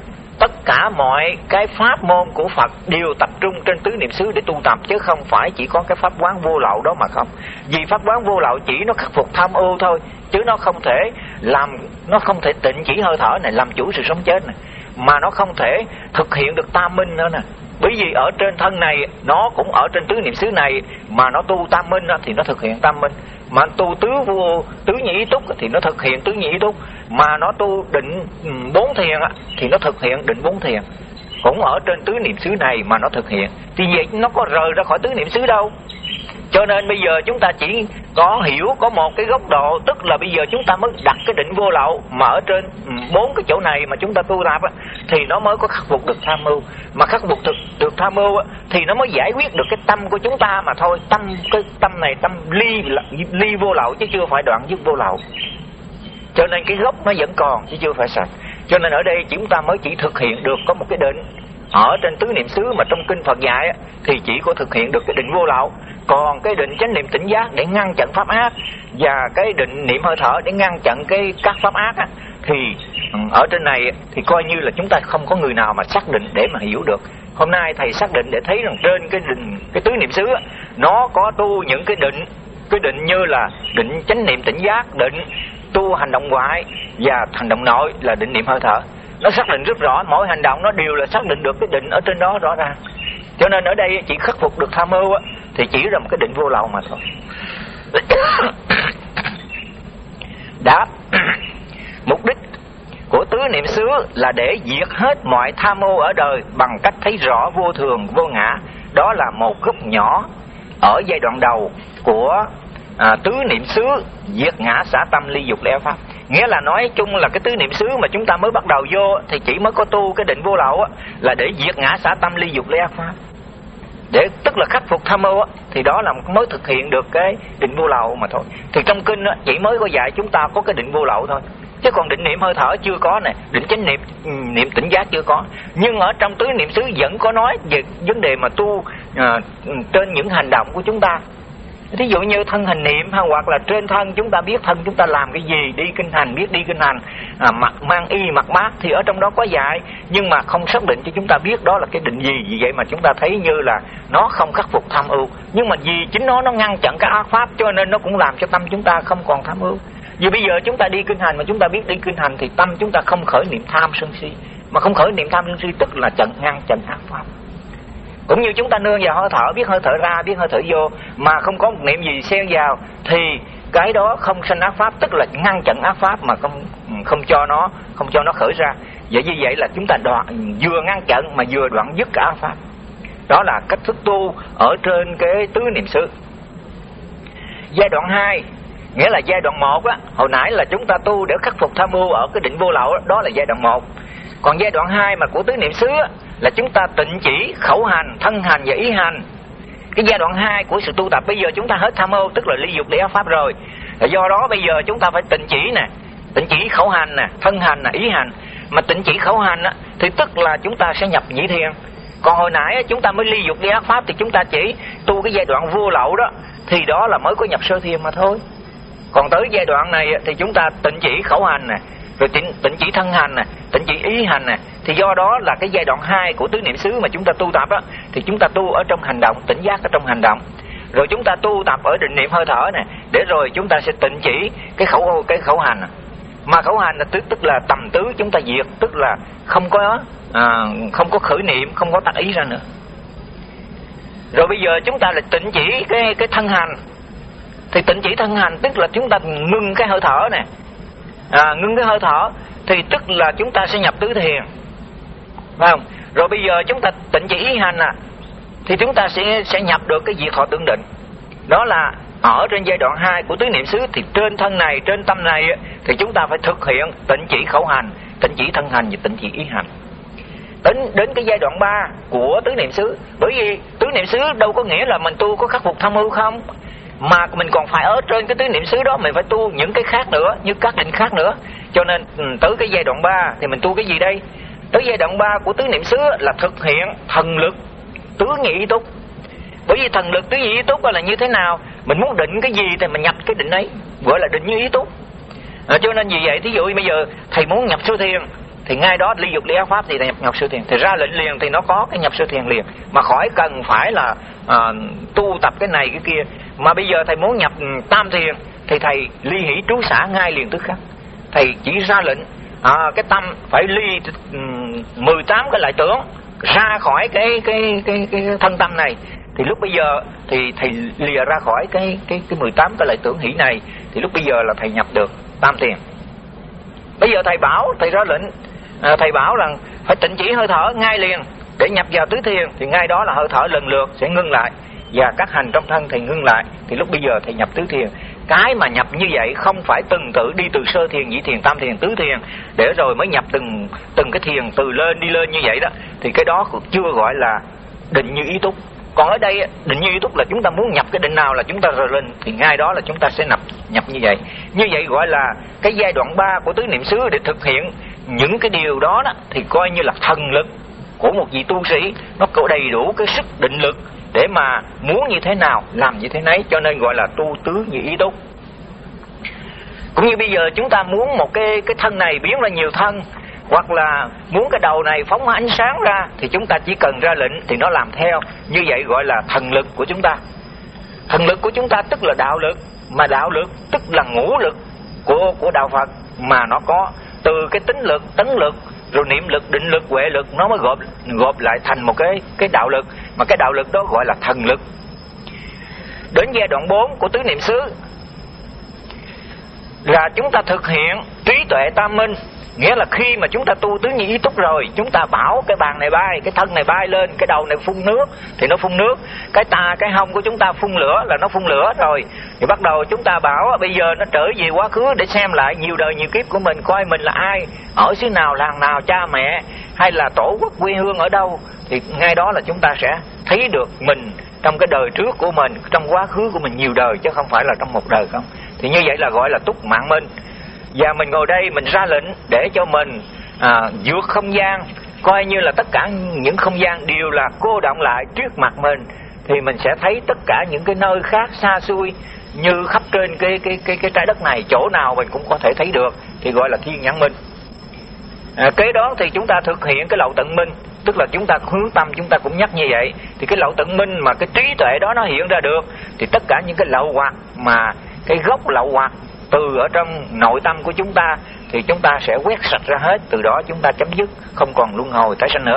tất cả mọi cái pháp môn của Phật đều tập trung trên tứ niệm xứ để tu tập, chứ không phải chỉ có cái pháp quán vô lậu đó mà không. Vì pháp quán vô lậu chỉ nó khắc phục tham ưu thôi, chứ nó không thể làm, nó không thể tịnh chỉ hơi thở này, làm chủ sự sống chết này, mà nó không thể thực hiện được tam minh nữa nè. Bởi vì ở trên thân này nó cũng ở trên tứ niệm xứ này, mà nó tu tam minh thì nó thực hiện tam minh, mà tu tứ vô tứ nhị ý túc thì nó thực hiện tứ nhị ý túc, mà nó tu định bốn thiền thì nó thực hiện định bốn thiền, cũng ở trên tứ niệm xứ này mà nó thực hiện. Thì vậy nó có rời ra khỏi tứ niệm xứ đâu. Cho nên bây giờ chúng ta chỉ có hiểu có một cái góc độ, tức là bây giờ chúng ta mới đặt cái định vô lậu, mà ở trên bốn cái chỗ này mà chúng ta tu tập thì nó mới có khắc phục được tham mưu. Mà khắc phục được, được tham mưu thì nó mới giải quyết được cái tâm của chúng ta mà thôi. Tâm, cái tâm này tâm ly ly vô lậu chứ chưa phải đoạn dứt vô lậu. Cho nên cái gốc nó vẫn còn chứ chưa phải sạch. Cho nên ở đây chúng ta mới chỉ thực hiện được có một cái định ở trên tứ niệm xứ, mà trong kinh Phật dạy thì chỉ có thực hiện được cái định vô lậu. Còn cái định chánh niệm tỉnh giác để ngăn chặn pháp ác, và cái định niệm hơi thở để ngăn chặn cái các pháp ác á, thì ở trên này thì coi như là chúng ta không có người nào mà xác định để mà hiểu được. Hôm nay thầy xác định để thấy rằng trên cái định cái tứ niệm xứ á, nó có tu những cái định, cái định như là định chánh niệm tỉnh giác, định tu hành động ngoại và hành động nội là định niệm hơi thở. Nó xác định rất rõ, mỗi hành động nó đều là xác định được cái định ở trên đó rõ ràng. Cho nên ở đây chỉ khắc phục được tham mưu á, thì chỉ là một cái định vô lậu mà thôi. Đáp: mục đích của tứ niệm xứ là để diệt hết mọi tham mưu ở đời bằng cách thấy rõ vô thường vô ngã. Đó là một gốc nhỏ ở giai đoạn đầu của à, tứ niệm xứ diệt ngã xả tâm ly dục lẽ pháp. Nghĩa là nói chung là cái tứ niệm xứ mà chúng ta mới bắt đầu vô thì chỉ mới có tu cái định vô lậu á, là để diệt ngã xả tâm ly dục lẽ pháp, để tức là khắc phục tham mưu á, thì đó là mới thực hiện được cái định vô lậu mà thôi. Thì trong kinh á, chỉ mới có dạy chúng ta có cái định vô lậu thôi, chứ còn định niệm hơi thở chưa có nè, định chánh niệm niệm tỉnh giác chưa có. Nhưng ở trong tứ niệm xứ vẫn có nói về vấn đề mà tu à, trên những hành động của chúng ta. Thí dụ như thân hành niệm, hay hoặc là trên thân chúng ta biết thân chúng ta làm cái gì, đi kinh hành biết đi kinh hành, à, mặc mang y mặc mát thì ở trong đó có dạy, nhưng mà không xác định cho chúng ta biết đó là cái định gì. Vì vậy mà chúng ta thấy như là nó không khắc phục tham ưu, nhưng mà vì chính nó nó ngăn chặn cái ác pháp, cho nên nó cũng làm cho tâm chúng ta không còn tham ưu. Vì bây giờ chúng ta đi kinh hành mà chúng ta biết đi kinh hành thì tâm chúng ta không khởi niệm tham sân si, mà không khởi niệm tham sân si tức là chặn ngăn chặn ác pháp. Cũng như chúng ta nương vào hơi thở, biết hơi thở ra, biết hơi thở vô, mà không có một niệm gì xen vào, thì cái đó không sanh ác pháp, tức là ngăn chặn ác pháp mà không không cho nó không cho nó khởi ra. Vậy như vậy là chúng ta đoạn, vừa ngăn chặn mà vừa đoạn dứt cả ác pháp. Đó là cách thức tu ở trên cái tứ niệm xứ. Giai đoạn hai, nghĩa là giai đoạn một á, hồi nãy là chúng ta tu để khắc phục tham mưu ở cái định vô lậu đó, đó là giai đoạn một. Còn giai đoạn hai mà của tứ niệm xứ á, là chúng ta tịnh chỉ, khẩu hành, thân hành và ý hành. Cái giai đoạn hai của sự tu tập, bây giờ chúng ta hết tham mưu, tức là ly dục ly ác pháp rồi. Do đó bây giờ chúng ta phải tịnh chỉ nè, tịnh chỉ khẩu hành nè, thân hành nè, ý hành. Mà tịnh chỉ khẩu hành á, thì tức là chúng ta sẽ nhập nhị thiền. Còn hồi nãy á, chúng ta mới ly dục ly ác pháp thì chúng ta chỉ tu cái giai đoạn vô lậu đó, thì đó là mới có nhập sơ thiền mà thôi. Còn tới giai đoạn này thì chúng ta tịnh chỉ khẩu hành nè, rồi tịnh, tịnh chỉ thân hành nè, tịnh chỉ ý hành nè. Thì do đó là cái giai đoạn hai của tứ niệm xứ mà chúng ta tu tập á, thì chúng ta tu ở trong hành động, tỉnh giác ở trong hành động. Rồi chúng ta tu tập ở định niệm hơi thở nè, để rồi chúng ta sẽ tịnh chỉ cái khẩu cái khẩu hành. Mà khẩu hành là tức tức là tầm tứ chúng ta diệt, tức là không có à, không có khởi niệm, không có tác ý ra nữa. Rồi bây giờ chúng ta là tịnh chỉ cái cái thân hành. Thì tịnh chỉ thân hành tức là chúng ta ngưng cái hơi thở nè, à, ngưng cái hơi thở thì tức là chúng ta sẽ nhập tứ thiền, phải không? Rồi bây giờ chúng ta tịnh chỉ ý hành à, thì chúng ta sẽ sẽ nhập được cái diệt thọ tưởng định. Đó là ở trên giai đoạn hai của tứ niệm xứ. Thì trên thân này, trên tâm này thì chúng ta phải thực hiện tịnh chỉ khẩu hành, tịnh chỉ thân hành và tịnh chỉ ý hành. Đến đến cái giai đoạn ba của tứ niệm xứ, bởi vì tứ niệm xứ đâu có nghĩa là mình tu có khắc phục tham mưu không, mà mình còn phải ở trên cái tứ niệm xứ đó mình phải tu những cái khác nữa, như các định khác nữa. Cho nên tới cái giai đoạn ba thì mình tu cái gì đây? Tới giai đoạn ba của tứ niệm xứ là thực hiện thần lực tứ nhị ý túc. Bởi vì thần lực tứ nhị ý túc là như thế nào? Mình muốn định cái gì thì mình nhập cái định ấy, gọi là định như ý túc. À, cho nên vì vậy thí dụ bây giờ thầy muốn nhập sơ thiền thì ngay đó ly dục ly ác pháp thì nhập nhập siêu thiền, thì ra lệnh liền thì nó có cái nhập siêu thiền liền, mà khỏi cần phải là à, tu tập cái này cái kia. Mà bây giờ thầy muốn nhập tam thiền thì thầy ly hỷ trú xả ngay liền tức khắc. Thầy chỉ ra lệnh à, cái tâm phải ly mười tám cái lại tưởng ra khỏi cái cái cái cái thân tâm này, thì lúc bây giờ thì thầy lìa ra khỏi cái cái cái mười tám cái lại tưởng hỷ này, thì lúc bây giờ là thầy nhập được tam thiền. Bây giờ thầy bảo, thầy ra lệnh à, thầy bảo rằng phải tịnh chỉ hơi thở ngay liền để nhập vào tứ thiền, thì ngay đó là hơi thở lần lượt sẽ ngưng lại và các hành trong thân thì ngưng lại, thì lúc bây giờ thầy nhập tứ thiền. Cái mà nhập như vậy không phải từng tự đi từ sơ thiền, nhị thiền, tam thiền, tứ thiền để rồi mới nhập từng từng cái thiền từ lên đi lên như vậy đó, thì cái đó chưa gọi là định như ý túc. Còn ở đây định như ý túc là chúng ta muốn nhập cái định nào là chúng ta rời lên, thì ngay đó là chúng ta sẽ nhập nhập như vậy. Như vậy gọi là cái giai đoạn ba của tứ niệm xứ. Để thực hiện những cái điều đó, đó thì coi như là thần lực của một vị tu sĩ, nó có đầy đủ cái sức định lực để mà muốn như thế nào làm như thế nấy, cho nên gọi là tu tứ như ý túc. Cũng như bây giờ chúng ta muốn một cái cái thân này biến ra nhiều thân, hoặc là muốn cái đầu này phóng ánh sáng ra, thì chúng ta chỉ cần ra lệnh thì nó làm theo. Như vậy gọi là thần lực của chúng ta. Thần lực của chúng ta tức là đạo lực, mà đạo lực tức là ngũ lực của của đạo Phật, mà nó có từ cái tính lực, tấn lực, rồi niệm lực, định lực, huệ lực, nó mới gộp gộp lại thành một cái cái đạo lực, mà cái đạo lực đó gọi là thần lực. Đến giai đoạn bốn của tứ niệm xứ là chúng ta thực hiện trí tuệ tam minh. Nghĩa là khi mà chúng ta tu tứ như ý túc rồi, chúng ta bảo cái bàn này bay, cái thân này bay lên, cái đầu này phun nước thì nó phun nước, cái ta cái hông của chúng ta phun lửa là nó phun lửa rồi. Thì bắt đầu chúng ta bảo bây giờ nó trở về quá khứ để xem lại nhiều đời nhiều kiếp của mình, coi mình là ai, ở xứ nào, làng nào, cha mẹ hay là tổ quốc quê hương ở đâu, thì ngay đó là chúng ta sẽ thấy được mình trong cái đời trước của mình, trong quá khứ của mình nhiều đời chứ không phải là trong một đời không. Thì như vậy là gọi là túc mạng minh. Và mình ngồi đây mình ra lệnh để cho mình à, vượt không gian, coi như là tất cả những không gian đều là cô đọng lại trước mặt mình, thì mình sẽ thấy tất cả những cái nơi khác xa xôi như khắp trên cái cái cái cái trái đất này, chỗ nào mình cũng có thể thấy được, thì gọi là thiên nhãn minh. À, kế đó thì chúng ta thực hiện cái lậu tận minh, tức là chúng ta hướng tâm, chúng ta cũng nhắc như vậy. Thì cái lậu tận minh mà cái trí tuệ đó nó hiện ra được, thì tất cả những cái lậu hoặc mà cái gốc lậu hoặc từ ở trong nội tâm của chúng ta thì chúng ta sẽ quét sạch ra hết, từ đó chúng ta chấm dứt, không còn luân hồi tái sanh nữa.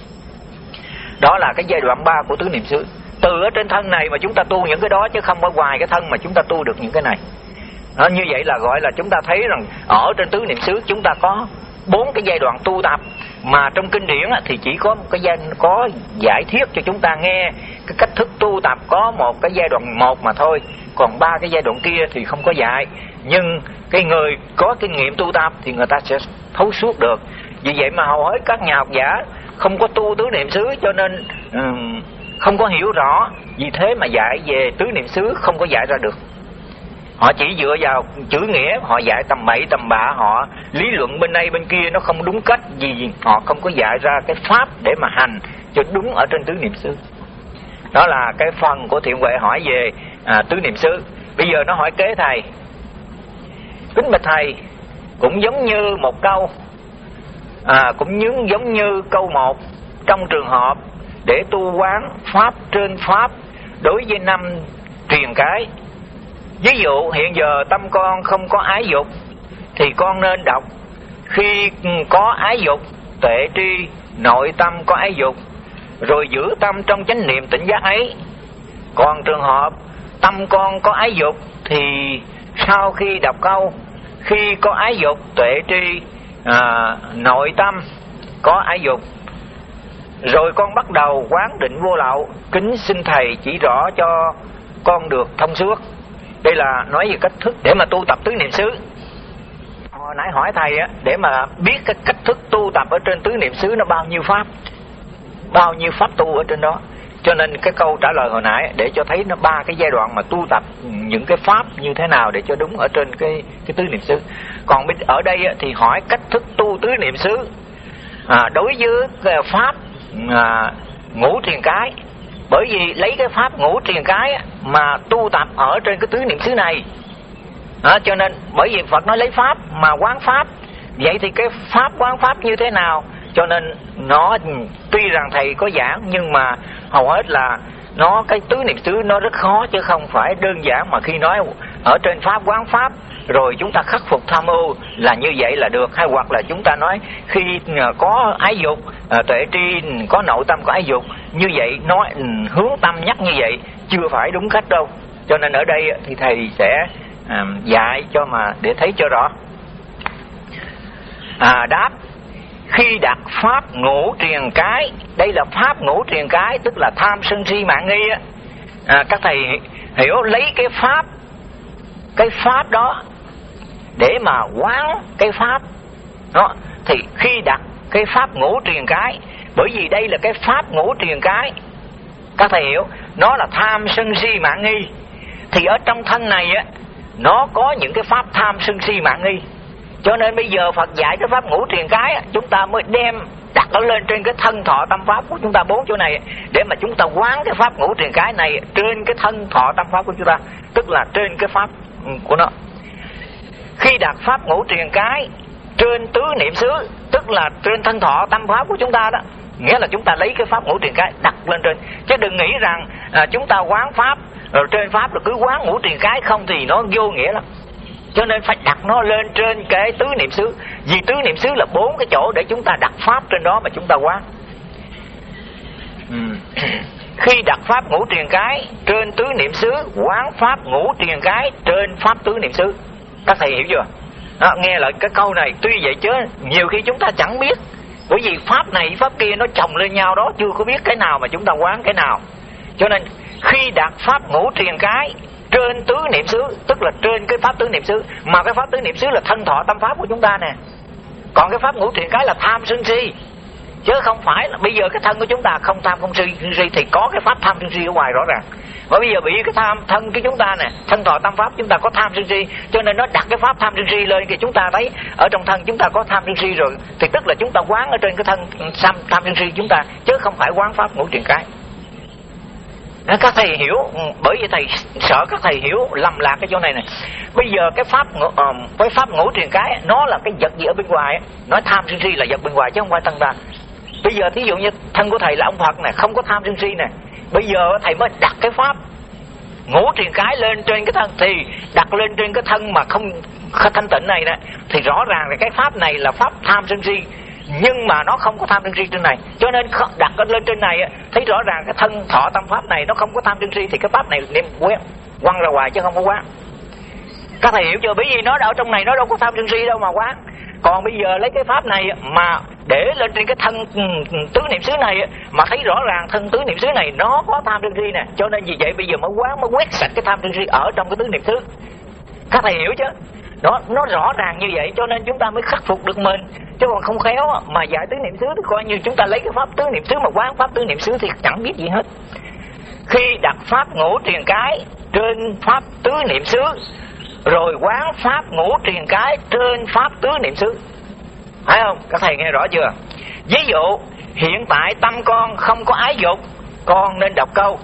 Đó là cái giai đoạn ba của tứ niệm xứ. Từ ở trên thân này mà chúng ta tu những cái đó, chứ không ở ngoài cái thân mà chúng ta tu được những cái này. Đó, như vậy là gọi là chúng ta thấy rằng ở trên tứ niệm xứ chúng ta có bốn cái giai đoạn tu tập, mà trong kinh điển thì chỉ có một cái giai có giải thiết cho chúng ta nghe cái cách thức tu tập, có một cái giai đoạn một mà thôi, còn ba cái giai đoạn kia thì không có dạy. Nhưng cái người có kinh nghiệm tu tập thì người ta sẽ thấu suốt được. Vì vậy mà hầu hết các nhà học giả không có tu tứ niệm xứ, cho nên um, không có hiểu rõ, vì thế mà dạy về tứ niệm xứ không có dạy ra được. Họ chỉ dựa vào chữ nghĩa, họ dạy tầm bậy tầm bạ, họ lý luận bên đây bên kia nó không đúng cách gì, họ không có dạy ra cái pháp để mà hành cho đúng ở trên tứ niệm xứ. Đó là cái phần của Thiện Huệ hỏi về à, tứ niệm xứ. Bây giờ nó hỏi kế thầy: kính bạch thầy, cũng giống như một câu à, cũng như giống như câu một, trong trường hợp để tu quán pháp trên pháp đối với năm truyền cái. Ví dụ hiện giờ tâm con không có ái dục thì con nên đọc khi có ái dục, tuệ tri nội tâm có ái dục, rồi giữ tâm trong chánh niệm tỉnh giác ấy. Còn trường hợp tâm con có ái dục thì sau khi đọc câu khi có ái dục, tuệ tri à, nội tâm có ái dục, rồi con bắt đầu quán định vô lậu, kính xin thầy chỉ rõ cho con được thông suốt. Đây là nói về cách thức để mà tu tập tứ niệm xứ. Hồi nãy hỏi thầy á, để mà biết cái cách thức tu tập ở trên tứ niệm xứ nó bao nhiêu pháp, bao nhiêu pháp tu ở trên đó. Cho nên cái câu trả lời hồi nãy để cho thấy nó ba cái giai đoạn mà tu tập những cái pháp như thế nào để cho đúng ở trên cái cái tứ niệm xứ. Còn ở đây á, thì hỏi cách thức tu tứ niệm xứ à, đối với cái pháp à, ngũ truyền cái. Bởi vì lấy cái pháp ngũ truyền cái mà tu tập ở trên cái tứ niệm xứ này à, cho nên bởi vì Phật nói lấy pháp mà quán pháp, vậy thì cái pháp quán pháp như thế nào? Cho nên nó tuy rằng thầy có giảng nhưng mà hầu hết là nó cái tứ niệm xứ nó rất khó, chứ không phải đơn giản mà khi nói ở trên pháp quán pháp rồi chúng ta khắc phục tham ô là như vậy là được. Hay hoặc là chúng ta nói khi có ái dục, tuệ tri có nội tâm có ái dục, như vậy nói hướng tâm nhắc như vậy chưa phải đúng cách đâu. Cho nên ở đây thì thầy sẽ à, dạy cho mà để thấy cho rõ. À, đáp: khi đặt pháp ngũ triền cái, đây là pháp ngũ triền cái tức là tham sân si mạng nghi á. À, các thầy hiểu lấy cái pháp cái pháp đó để mà quán cái pháp đó, thì khi đặt cái pháp ngũ triền cái, bởi vì đây là cái pháp ngũ triền cái, các thầy hiểu nó là tham sân si mạng nghi, thì ở trong thân này á nó có những cái pháp tham sân si mạng nghi. Cho nên bây giờ Phật dạy cái pháp ngũ triền cái á, chúng ta mới đem đặt nó lên trên cái thân thọ tâm pháp của chúng ta bốn chỗ này, để mà chúng ta quán cái pháp ngũ triền cái này trên cái thân thọ tâm pháp của chúng ta, tức là trên cái pháp của nó. Khi đặt pháp ngũ triền cái trên tứ niệm xứ, tức là trên thân thọ tâm pháp của chúng ta đó, nghĩa là chúng ta lấy cái pháp ngũ triền cái đặt lên trên, chứ đừng nghĩ rằng à, chúng ta quán pháp rồi trên pháp rồi cứ quán ngũ triền cái không thì nó vô nghĩa lắm. Cho nên phải đặt nó lên trên cái tứ niệm xứ, vì tứ niệm xứ là bốn cái chỗ để chúng ta đặt pháp trên đó mà chúng ta quán. Khi đặt pháp ngũ triền cái trên tứ niệm xứ, quán pháp ngũ triền cái trên pháp tứ niệm xứ. Các thầy hiểu chưa? Đó, nghe lại cái câu này tuy vậy chứ nhiều khi chúng ta chẳng biết, bởi vì pháp này pháp kia nó chồng lên nhau đó, chưa có biết cái nào mà chúng ta quán cái nào. Cho nên khi đặt pháp ngũ triền cái trên tứ niệm xứ, tức là trên cái pháp tứ niệm xứ, mà cái pháp tứ niệm xứ là thân thọ tâm pháp của chúng ta nè, còn cái pháp ngũ triền cái là tham sân si, chứ không phải là bây giờ cái thân của chúng ta không tham không si, si thì có cái pháp tham sân si ở ngoài rõ ràng. Và bây giờ bị cái tham thân của chúng ta nè, thân thọ tâm pháp chúng ta có tham sân si, cho nên nó đặt cái pháp tham sân si lên, thì chúng ta thấy ở trong thân chúng ta có tham sân si rồi, thì tức là chúng ta quán ở trên cái thân tham, tham sân si chúng ta, chứ không phải quán pháp ngũ triền cái. Các thầy hiểu, bởi vì thầy sợ các thầy hiểu lầm lạc cái chỗ này này. Bây giờ cái pháp uh, cái pháp ngũ triền cái nó là cái vật gì ở bên ngoài ấy. Nói tham sân si là vật bên ngoài chứ không phải thân ta. Bây giờ thí dụ như thân của thầy là ông Phật này, không có tham sân si này, bây giờ thầy mới đặt cái pháp ngũ triền cái lên trên cái thân, thì đặt lên trên cái thân mà không thanh tịnh này nè, thì rõ ràng là cái pháp này là pháp tham sân si, nhưng mà nó không có tham sân si trên này, cho nên đặt lên trên này thấy rõ ràng cái thân thọ tâm pháp này nó không có tham sân si, thì cái pháp này niệm quét quăng ra ngoài chứ không có quán. Các thầy hiểu chưa? Bởi vì nó ở trong này nó đâu có tham sân si đâu mà quán. Còn bây giờ lấy cái pháp này mà để lên trên cái thân tứ niệm xứ này mà thấy rõ ràng thân tứ niệm xứ này nó có tham sân si nè, cho nên vì vậy bây giờ mới quán, mới quét sạch cái tham sân si ở trong cái tứ niệm xứ. Các thầy hiểu chứ? Đó, nó rõ ràng như vậy cho nên chúng ta mới khắc phục được mình, chứ còn không khéo mà dạy tứ niệm xứ thì coi như chúng ta lấy cái pháp tứ niệm xứ mà quán pháp tứ niệm xứ thì chẳng biết gì hết. Khi đặt pháp ngũ triền cái trên pháp tứ niệm xứ, rồi quán pháp ngũ triền cái trên pháp tứ niệm xứ, phải không? Các thầy nghe rõ chưa? Ví dụ hiện tại tâm con không có ái dục, con nên đọc câu.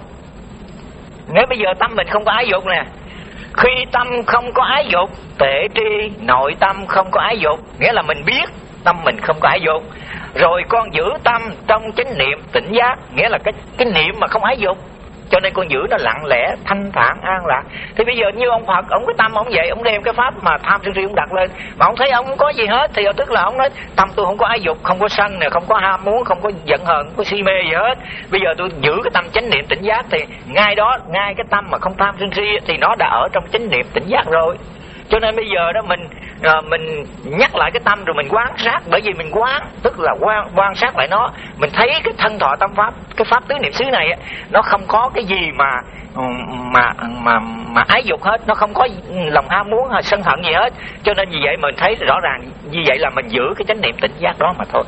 Nếu bây giờ tâm mình không có ái dục nè, khi tâm không có ái dục, tệ tri nội tâm không có ái dục, nghĩa là mình biết tâm mình không có ái dục, rồi con giữ tâm trong chánh niệm tỉnh giác, nghĩa là cái cái niệm mà không ái dục, cho nên con giữ nó lặng lẽ thanh thản an lạc. Thì bây giờ như ông Phật, ông cái tâm ông vậy, ông đem cái pháp mà tham sân si ông đặt lên, mà ông thấy ông không có gì hết, thì tức là ông nói tâm tôi không có ái dục, không có sân nè, không có ham muốn, không có giận hờn, không có si mê gì hết. Bây giờ tôi giữ cái tâm chánh niệm tỉnh giác, thì ngay đó, ngay cái tâm mà không tham sân si thì nó đã ở trong chánh niệm tỉnh giác rồi. Cho nên bây giờ đó mình à, mình nhắc lại cái tâm rồi mình quán sát, bởi vì mình quán tức là quan quan sát lại nó, mình thấy cái thân thọ tâm pháp, cái pháp tứ niệm xứ này nó không có cái gì mà mà mà mà ái dục hết, nó không có lòng ham muốn hay sân hận gì hết, cho nên vì vậy mình thấy rõ ràng như vậy là mình giữ cái chánh niệm tỉnh giác đó mà thôi.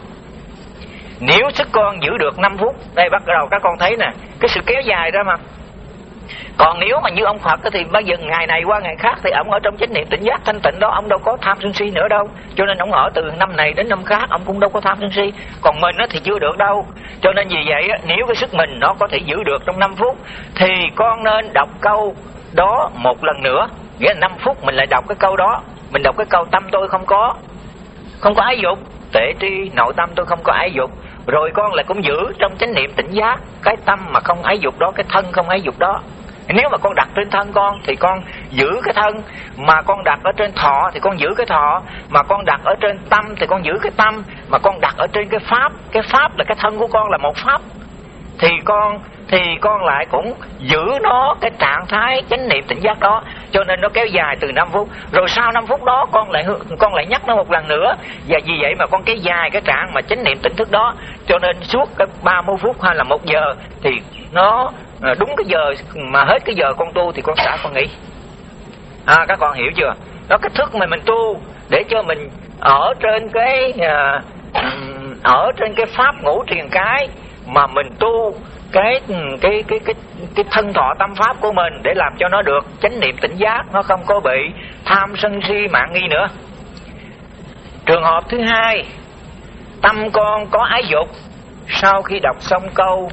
Nếu sức con giữ được năm phút, đây bắt đầu các con thấy nè, cái sự kéo dài đó mà. Còn nếu mà như ông Phật thì bây giờ ngày này qua ngày khác thì ông ở trong chánh niệm tỉnh giác thanh tịnh đó, ông đâu có tham sân si nữa đâu, cho nên ông ở từ năm này đến năm khác ông cũng đâu có tham sân si. Còn mình thì chưa được đâu, cho nên vì vậy nếu cái sức mình nó có thể giữ được trong năm phút thì con nên đọc câu đó một lần nữa, nghĩa là năm phút mình lại đọc cái câu đó, mình đọc cái câu tâm tôi không có không có ái dục. Tuệ tri nội tâm tôi không có ái dục. Rồi con lại cũng giữ trong chánh niệm tỉnh giác cái tâm mà không ái dục đó, cái thân không ái dục đó. Nếu mà con đặt trên thân con thì con giữ cái thân, mà con đặt ở trên thọ thì con giữ cái thọ, mà con đặt ở trên tâm thì con giữ cái tâm, mà con đặt ở trên cái pháp, cái pháp là cái thân của con là một pháp, thì con thì con lại cũng giữ nó cái trạng thái chánh niệm tỉnh giác đó. Cho nên nó kéo dài từ năm phút. Rồi sau năm phút đó con lại con lại nhắc nó một lần nữa. Và vì vậy mà con kéo dài cái trạng mà chánh niệm tỉnh thức đó. Cho nên suốt cái ba mươi phút hay là một giờ thì nó đúng cái giờ mà hết cái giờ con tu thì con xả con nghỉ. À, các con hiểu chưa? Đó, cái thức mà mình tu để cho mình ở trên cái à, ở trên cái pháp ngũ triền cái mà mình tu cái cái cái cái cái thân thọ tâm pháp của mình để làm cho nó được chánh niệm tỉnh giác, nó không có bị tham sân si mạng nghi nữa. Trường hợp thứ hai, tâm con có ái dục. Sau khi đọc xong câu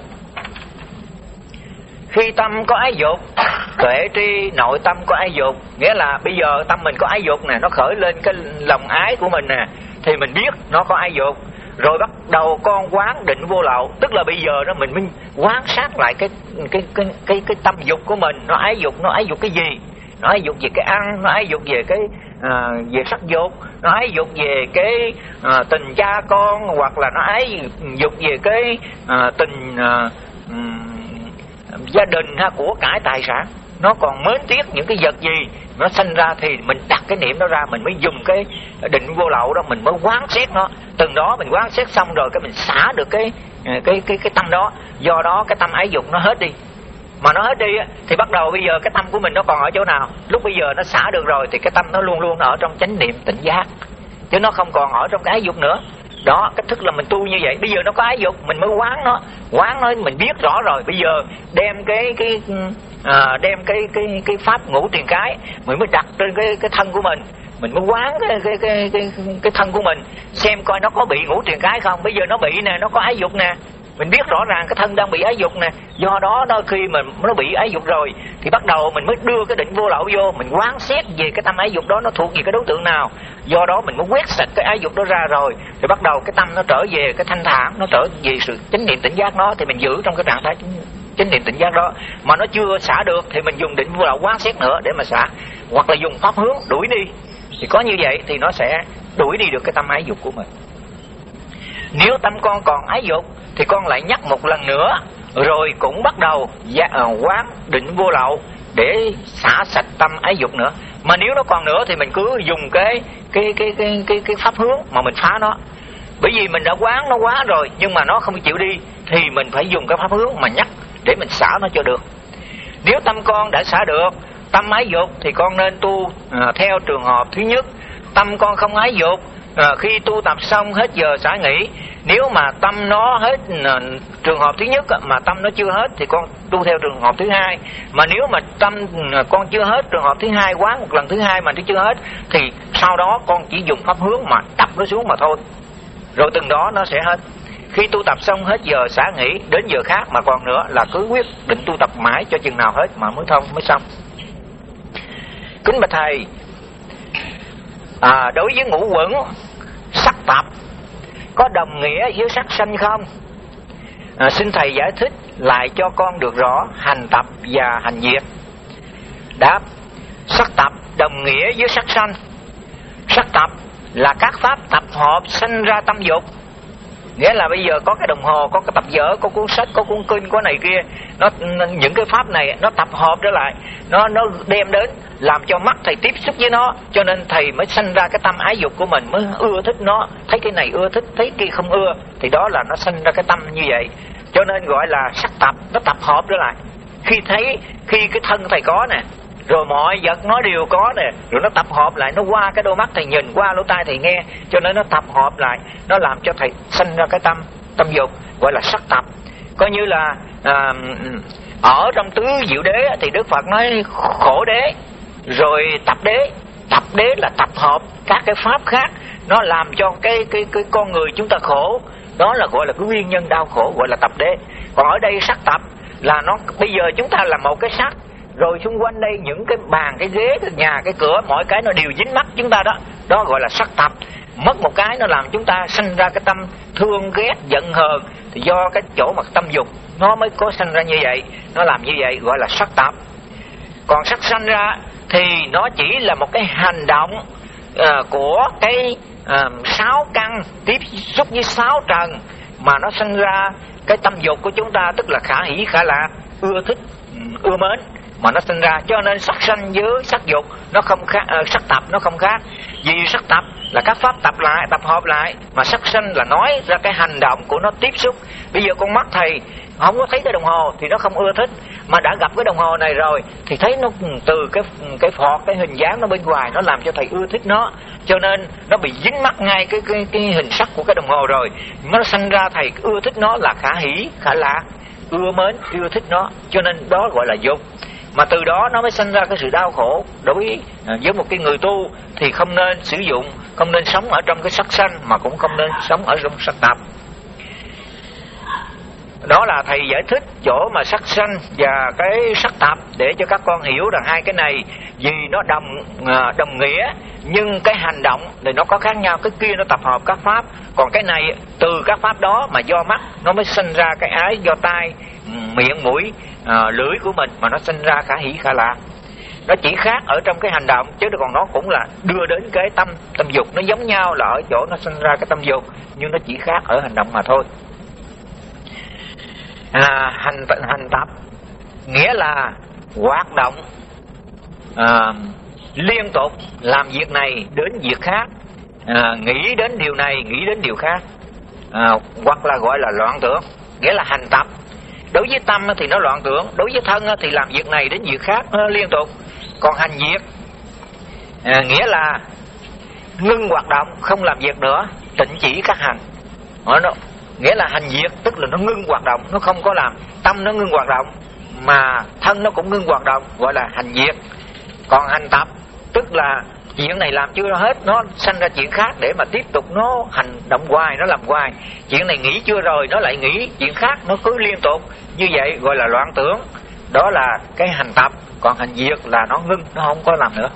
khi tâm có ái dục, tuệ tri nội tâm có ái dục, nghĩa là bây giờ tâm mình có ái dục nè, nó khởi lên cái lòng ái của mình nè, thì mình biết nó có ái dục. Rồi bắt đầu con quán định vô lậu, tức là bây giờ đó mình mới quán sát lại cái cái cái cái cái tâm dục của mình, nó ái dục, nó ái dục cái gì? Nó ái dục về cái ăn, nó ái dục về cái à, về sắc dục, nó ái dục về cái à, tình cha con, hoặc là nó ái dục về cái à, tình à, um, gia đình ha, của cải tài sản. Nó còn mến tiếc những cái vật gì nó sinh ra thì mình đặt cái niệm đó ra, mình mới dùng cái định vô lậu đó, mình mới quán xét nó. Từng đó mình quán xét xong rồi cái mình xả được cái cái cái cái tâm đó. Do đó cái tâm ái dục nó hết đi. Mà nó hết đi thì bắt đầu bây giờ cái tâm của mình nó còn ở chỗ nào? Lúc bây giờ nó xả được rồi thì cái tâm nó luôn luôn ở trong chánh niệm tỉnh giác, chứ nó không còn ở trong cái ái dục nữa. Đó, cách thức là mình tu như vậy. Bây giờ nó có ái dục mình mới quán nó, quán nó mình biết rõ rồi. Bây giờ đem cái cái à, đem cái cái cái pháp ngũ triền cái mình mới đặt trên cái cái thân của mình, mình mới quán cái cái cái cái cái thân của mình, xem coi nó có bị ngũ triền cái không. Bây giờ nó bị nè, nó có ái dục nè, mình biết rõ ràng cái thân đang bị ái dục nè. Do đó nó khi mà nó bị ái dục rồi thì bắt đầu mình mới đưa cái định vô lậu vô, mình quán xét về cái tâm ái dục đó nó thuộc về cái đối tượng nào. Do đó mình mới quét sạch cái ái dục đó ra rồi thì bắt đầu cái tâm nó trở về cái thanh thản, nó trở về sự chánh niệm tỉnh giác nó, thì mình giữ trong cái trạng thái chánh niệm tỉnh giác đó. Mà nó chưa xả được thì mình dùng định vô lậu quán xét nữa để mà xả, hoặc là dùng pháp hướng đuổi đi. Thì có như vậy thì nó sẽ đuổi đi được cái tâm ái dục của mình. Nếu tâm con còn ái dục thì con lại nhắc một lần nữa, rồi cũng bắt đầu quán định vô lậu để xả sạch tâm ái dục nữa. Mà nếu nó còn nữa thì mình cứ dùng cái cái cái cái cái, cái pháp hướng mà mình phá nó. Bởi vì mình đã quán nó quá rồi nhưng mà nó không chịu đi thì mình phải dùng cái pháp hướng mà nhắc để mình xả nó cho được. Nếu tâm con đã xả được tâm ái dục thì con nên tu à, theo trường hợp thứ nhất. Tâm con không ái dục, à, khi tu tập xong hết giờ xả nghỉ. Nếu mà tâm nó hết à, trường hợp thứ nhất mà tâm nó chưa hết thì con tu theo trường hợp thứ hai. Mà nếu mà tâm à, con chưa hết trường hợp thứ hai, quán một lần thứ hai mà nó chưa hết thì sau đó con chỉ dùng pháp hướng mà đập nó xuống mà thôi, rồi từng đó nó sẽ hết. Khi tu tập xong hết giờ xả nghỉ, đến giờ khác mà còn nữa là cứ quyết định tu tập mãi cho chừng nào hết mà mới thông mới xong. Kính bạch thầy, à, đối với ngũ uẩn sắc tập có đồng nghĩa với sắc sanh không? À, xin thầy giải thích lại cho con được rõ hành tập và hành diệt. Đáp: sắc tập đồng nghĩa với sắc sanh. Sắc tập là các pháp tập hợp sanh ra tâm dục. Nghĩa là bây giờ có cái đồng hồ, có cái tập vở, có cuốn sách, có cuốn kinh, có này kia, nó những cái pháp này nó tập hợp trở lại, nó nó đem đến làm cho mắt thầy tiếp xúc với nó, cho nên thầy mới sanh ra cái tâm ái dục của mình, mới ưa thích nó, thấy cái này ưa thích, thấy kia không ưa, thì đó là nó sanh ra cái tâm như vậy. Cho nên gọi là sắc tập, nó tập hợp trở lại. Khi thấy khi cái thân thầy có nè, rồi mọi vật nó đều có nè, rồi nó tập hợp lại, nó qua cái đôi mắt thầy nhìn, qua lỗ tai thầy nghe, cho nên nó tập hợp lại, nó làm cho thầy sanh ra cái tâm tâm dục, gọi là sắc tập. Coi như là à, ở trong tứ diệu đế thì Đức Phật nói khổ đế, rồi tập đế. Tập đế là tập hợp các cái pháp khác, nó làm cho cái cái cái con người chúng ta khổ, đó là gọi là cái nguyên nhân đau khổ, gọi là tập đế. Còn ở đây sắc tập là nó bây giờ chúng ta là một cái sắc, rồi xung quanh đây những cái bàn, cái ghế, cái nhà, cái cửa, mọi cái nó đều dính mắt chúng ta đó, đó gọi là sắc tập. mất một cái nó làm chúng ta sanh ra cái tâm thương ghét giận hờn, thì do cái chỗ mà tâm dục nó mới có sanh ra như vậy, nó làm như vậy gọi là sắc tập. Còn sắc sanh ra thì nó chỉ là một cái hành động uh, của cái uh, sáu căn tiếp xúc với sáu trần mà nó sanh ra cái tâm dục của chúng ta, tức là khả hỷ khả lạc, ưa thích ưa mến mà nó sinh ra. Cho nên sắc sanh với sắc dục nó không khác, uh, sắc tập nó không khác. Vì sắc tập là các pháp tập lại, tập hợp lại, mà sắc sanh là nói ra cái hành động của nó tiếp xúc. Bây giờ con mắt thầy không có thấy cái đồng hồ thì nó không ưa thích, mà đã gặp cái đồng hồ này rồi thì thấy nó từ cái cái phọt, cái hình dáng nó bên ngoài nó làm cho thầy ưa thích nó, cho nên nó bị dính mắc ngay cái cái cái hình sắc của cái đồng hồ rồi, nó sanh ra thầy ưa thích nó là khả hỷ khả lạc, ưa mến ưa thích nó, cho nên đó gọi là dục. Mà từ đó nó mới sanh ra cái sự đau khổ. Đối với, với một cái người tu thì không nên sử dụng, không nên sống ở trong cái sắc sanh, mà cũng không nên sống ở trong sắc tập. Đó là thầy giải thích chỗ mà sắc sanh và cái sắc tập để cho các con hiểu rằng hai cái này vì nó đồng đồng nghĩa, nhưng cái hành động thì nó có khác nhau. Cái kia nó tập hợp các pháp, còn cái này từ các pháp đó mà do mắt nó mới sinh ra cái ái, do tai, miệng, mũi, à, lưỡi của mình mà nó sinh ra khả hỷ khả lạc. Nó chỉ khác ở trong cái hành động, chứ còn nó cũng là đưa đến cái tâm tâm dục. Nó giống nhau là ở chỗ nó sinh ra cái tâm dục, nhưng nó chỉ khác ở hành động mà thôi. À, hành hành tập nghĩa là hoạt động à, liên tục làm việc này đến việc khác, à, nghĩ đến điều này nghĩ đến điều khác, à, hoặc là gọi là loạn tưởng, nghĩa là hành tập. Đối với tâm thì nó loạn tưởng, đối với thân thì làm việc này đến việc khác nó liên tục. Còn hành việc à, nghĩa là ngưng hoạt động, không làm việc nữa, tịnh chỉ các hành. Nó nghĩa là hành việc tức là nó ngưng hoạt động, nó không có làm. Tâm nó ngưng hoạt động mà thân nó cũng ngưng hoạt động, gọi là hành việc. Còn hành tập tức là chuyện này làm chưa hết, nó sanh ra chuyện khác để mà tiếp tục nó hành động hoài, nó làm hoài. Chuyện này nghĩ chưa rồi nó lại nghĩ chuyện khác, nó cứ liên tục như vậy, gọi là loạn tưởng. Đó là cái hành tập. Còn hành việc là nó ngưng, nó không có làm nữa.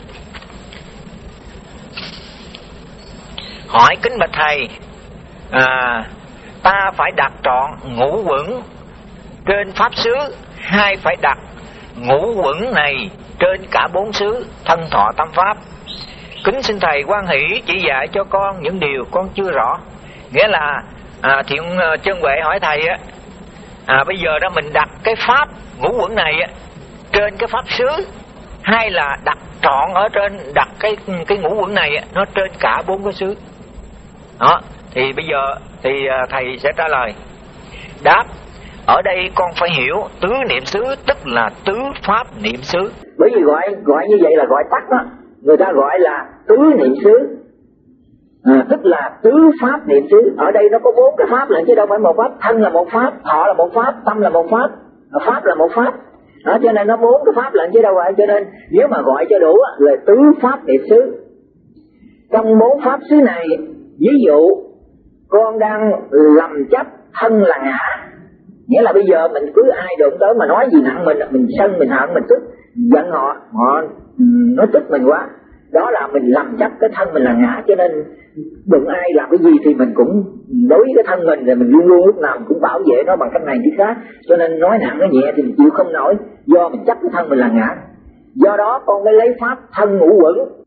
Hỏi kính bạch thầy, à, ta phải đặt trọn ngũ quẩn trên pháp xứ, hay phải đặt ngũ quẩn này trên cả bốn xứ thân thọ tâm pháp? Kính xin thầy hoan hỷ chỉ dạy cho con những điều con chưa rõ. Nghĩa là à, Thiện Chân Huệ hỏi thầy á, à, bây giờ đó mình đặt cái pháp ngũ quẩn này á trên cái pháp xứ, hay là đặt trọn ở trên, đặt cái cái ngũ quẩn này á, nó trên cả bốn cái xứ? Đó, thì bây giờ thì thầy sẽ trả lời. Đáp: ở đây con phải hiểu tứ niệm xứ tức là tứ pháp niệm xứ. Bởi vì gọi gọi như vậy là gọi tắt đó, người ta gọi là tứ niệm xứ, à, tức là tứ pháp niệm xứ. Ở đây nó có bốn cái pháp lận chứ đâu phải một pháp. Thân là một pháp, thọ là một pháp, tâm là một pháp, pháp là một pháp. Đó, cho nên nó bốn cái pháp lận chứ đâu phải. Cho nên nếu mà gọi cho đủ là tứ pháp niệm xứ. Trong bốn pháp xứ này, ví dụ con đang lầm chấp thân là ngã, nghĩa là bây giờ mình cứ ai đụng tới mà nói gì nặng mình, mình sân, mình hận, mình tức, giận họ, họ nói tức mình quá, đó là mình lầm chấp cái thân mình là ngã. Cho nên đụng ai làm cái gì thì mình cũng đối với cái thân mình, rồi mình luôn luôn lúc nào mình cũng bảo vệ nó bằng cách này cái khác. Cho nên nói nặng nói nhẹ thì mình chịu không nổi, do mình chấp cái thân mình là ngã. Do đó con mới lấy pháp thân ngũ quẩn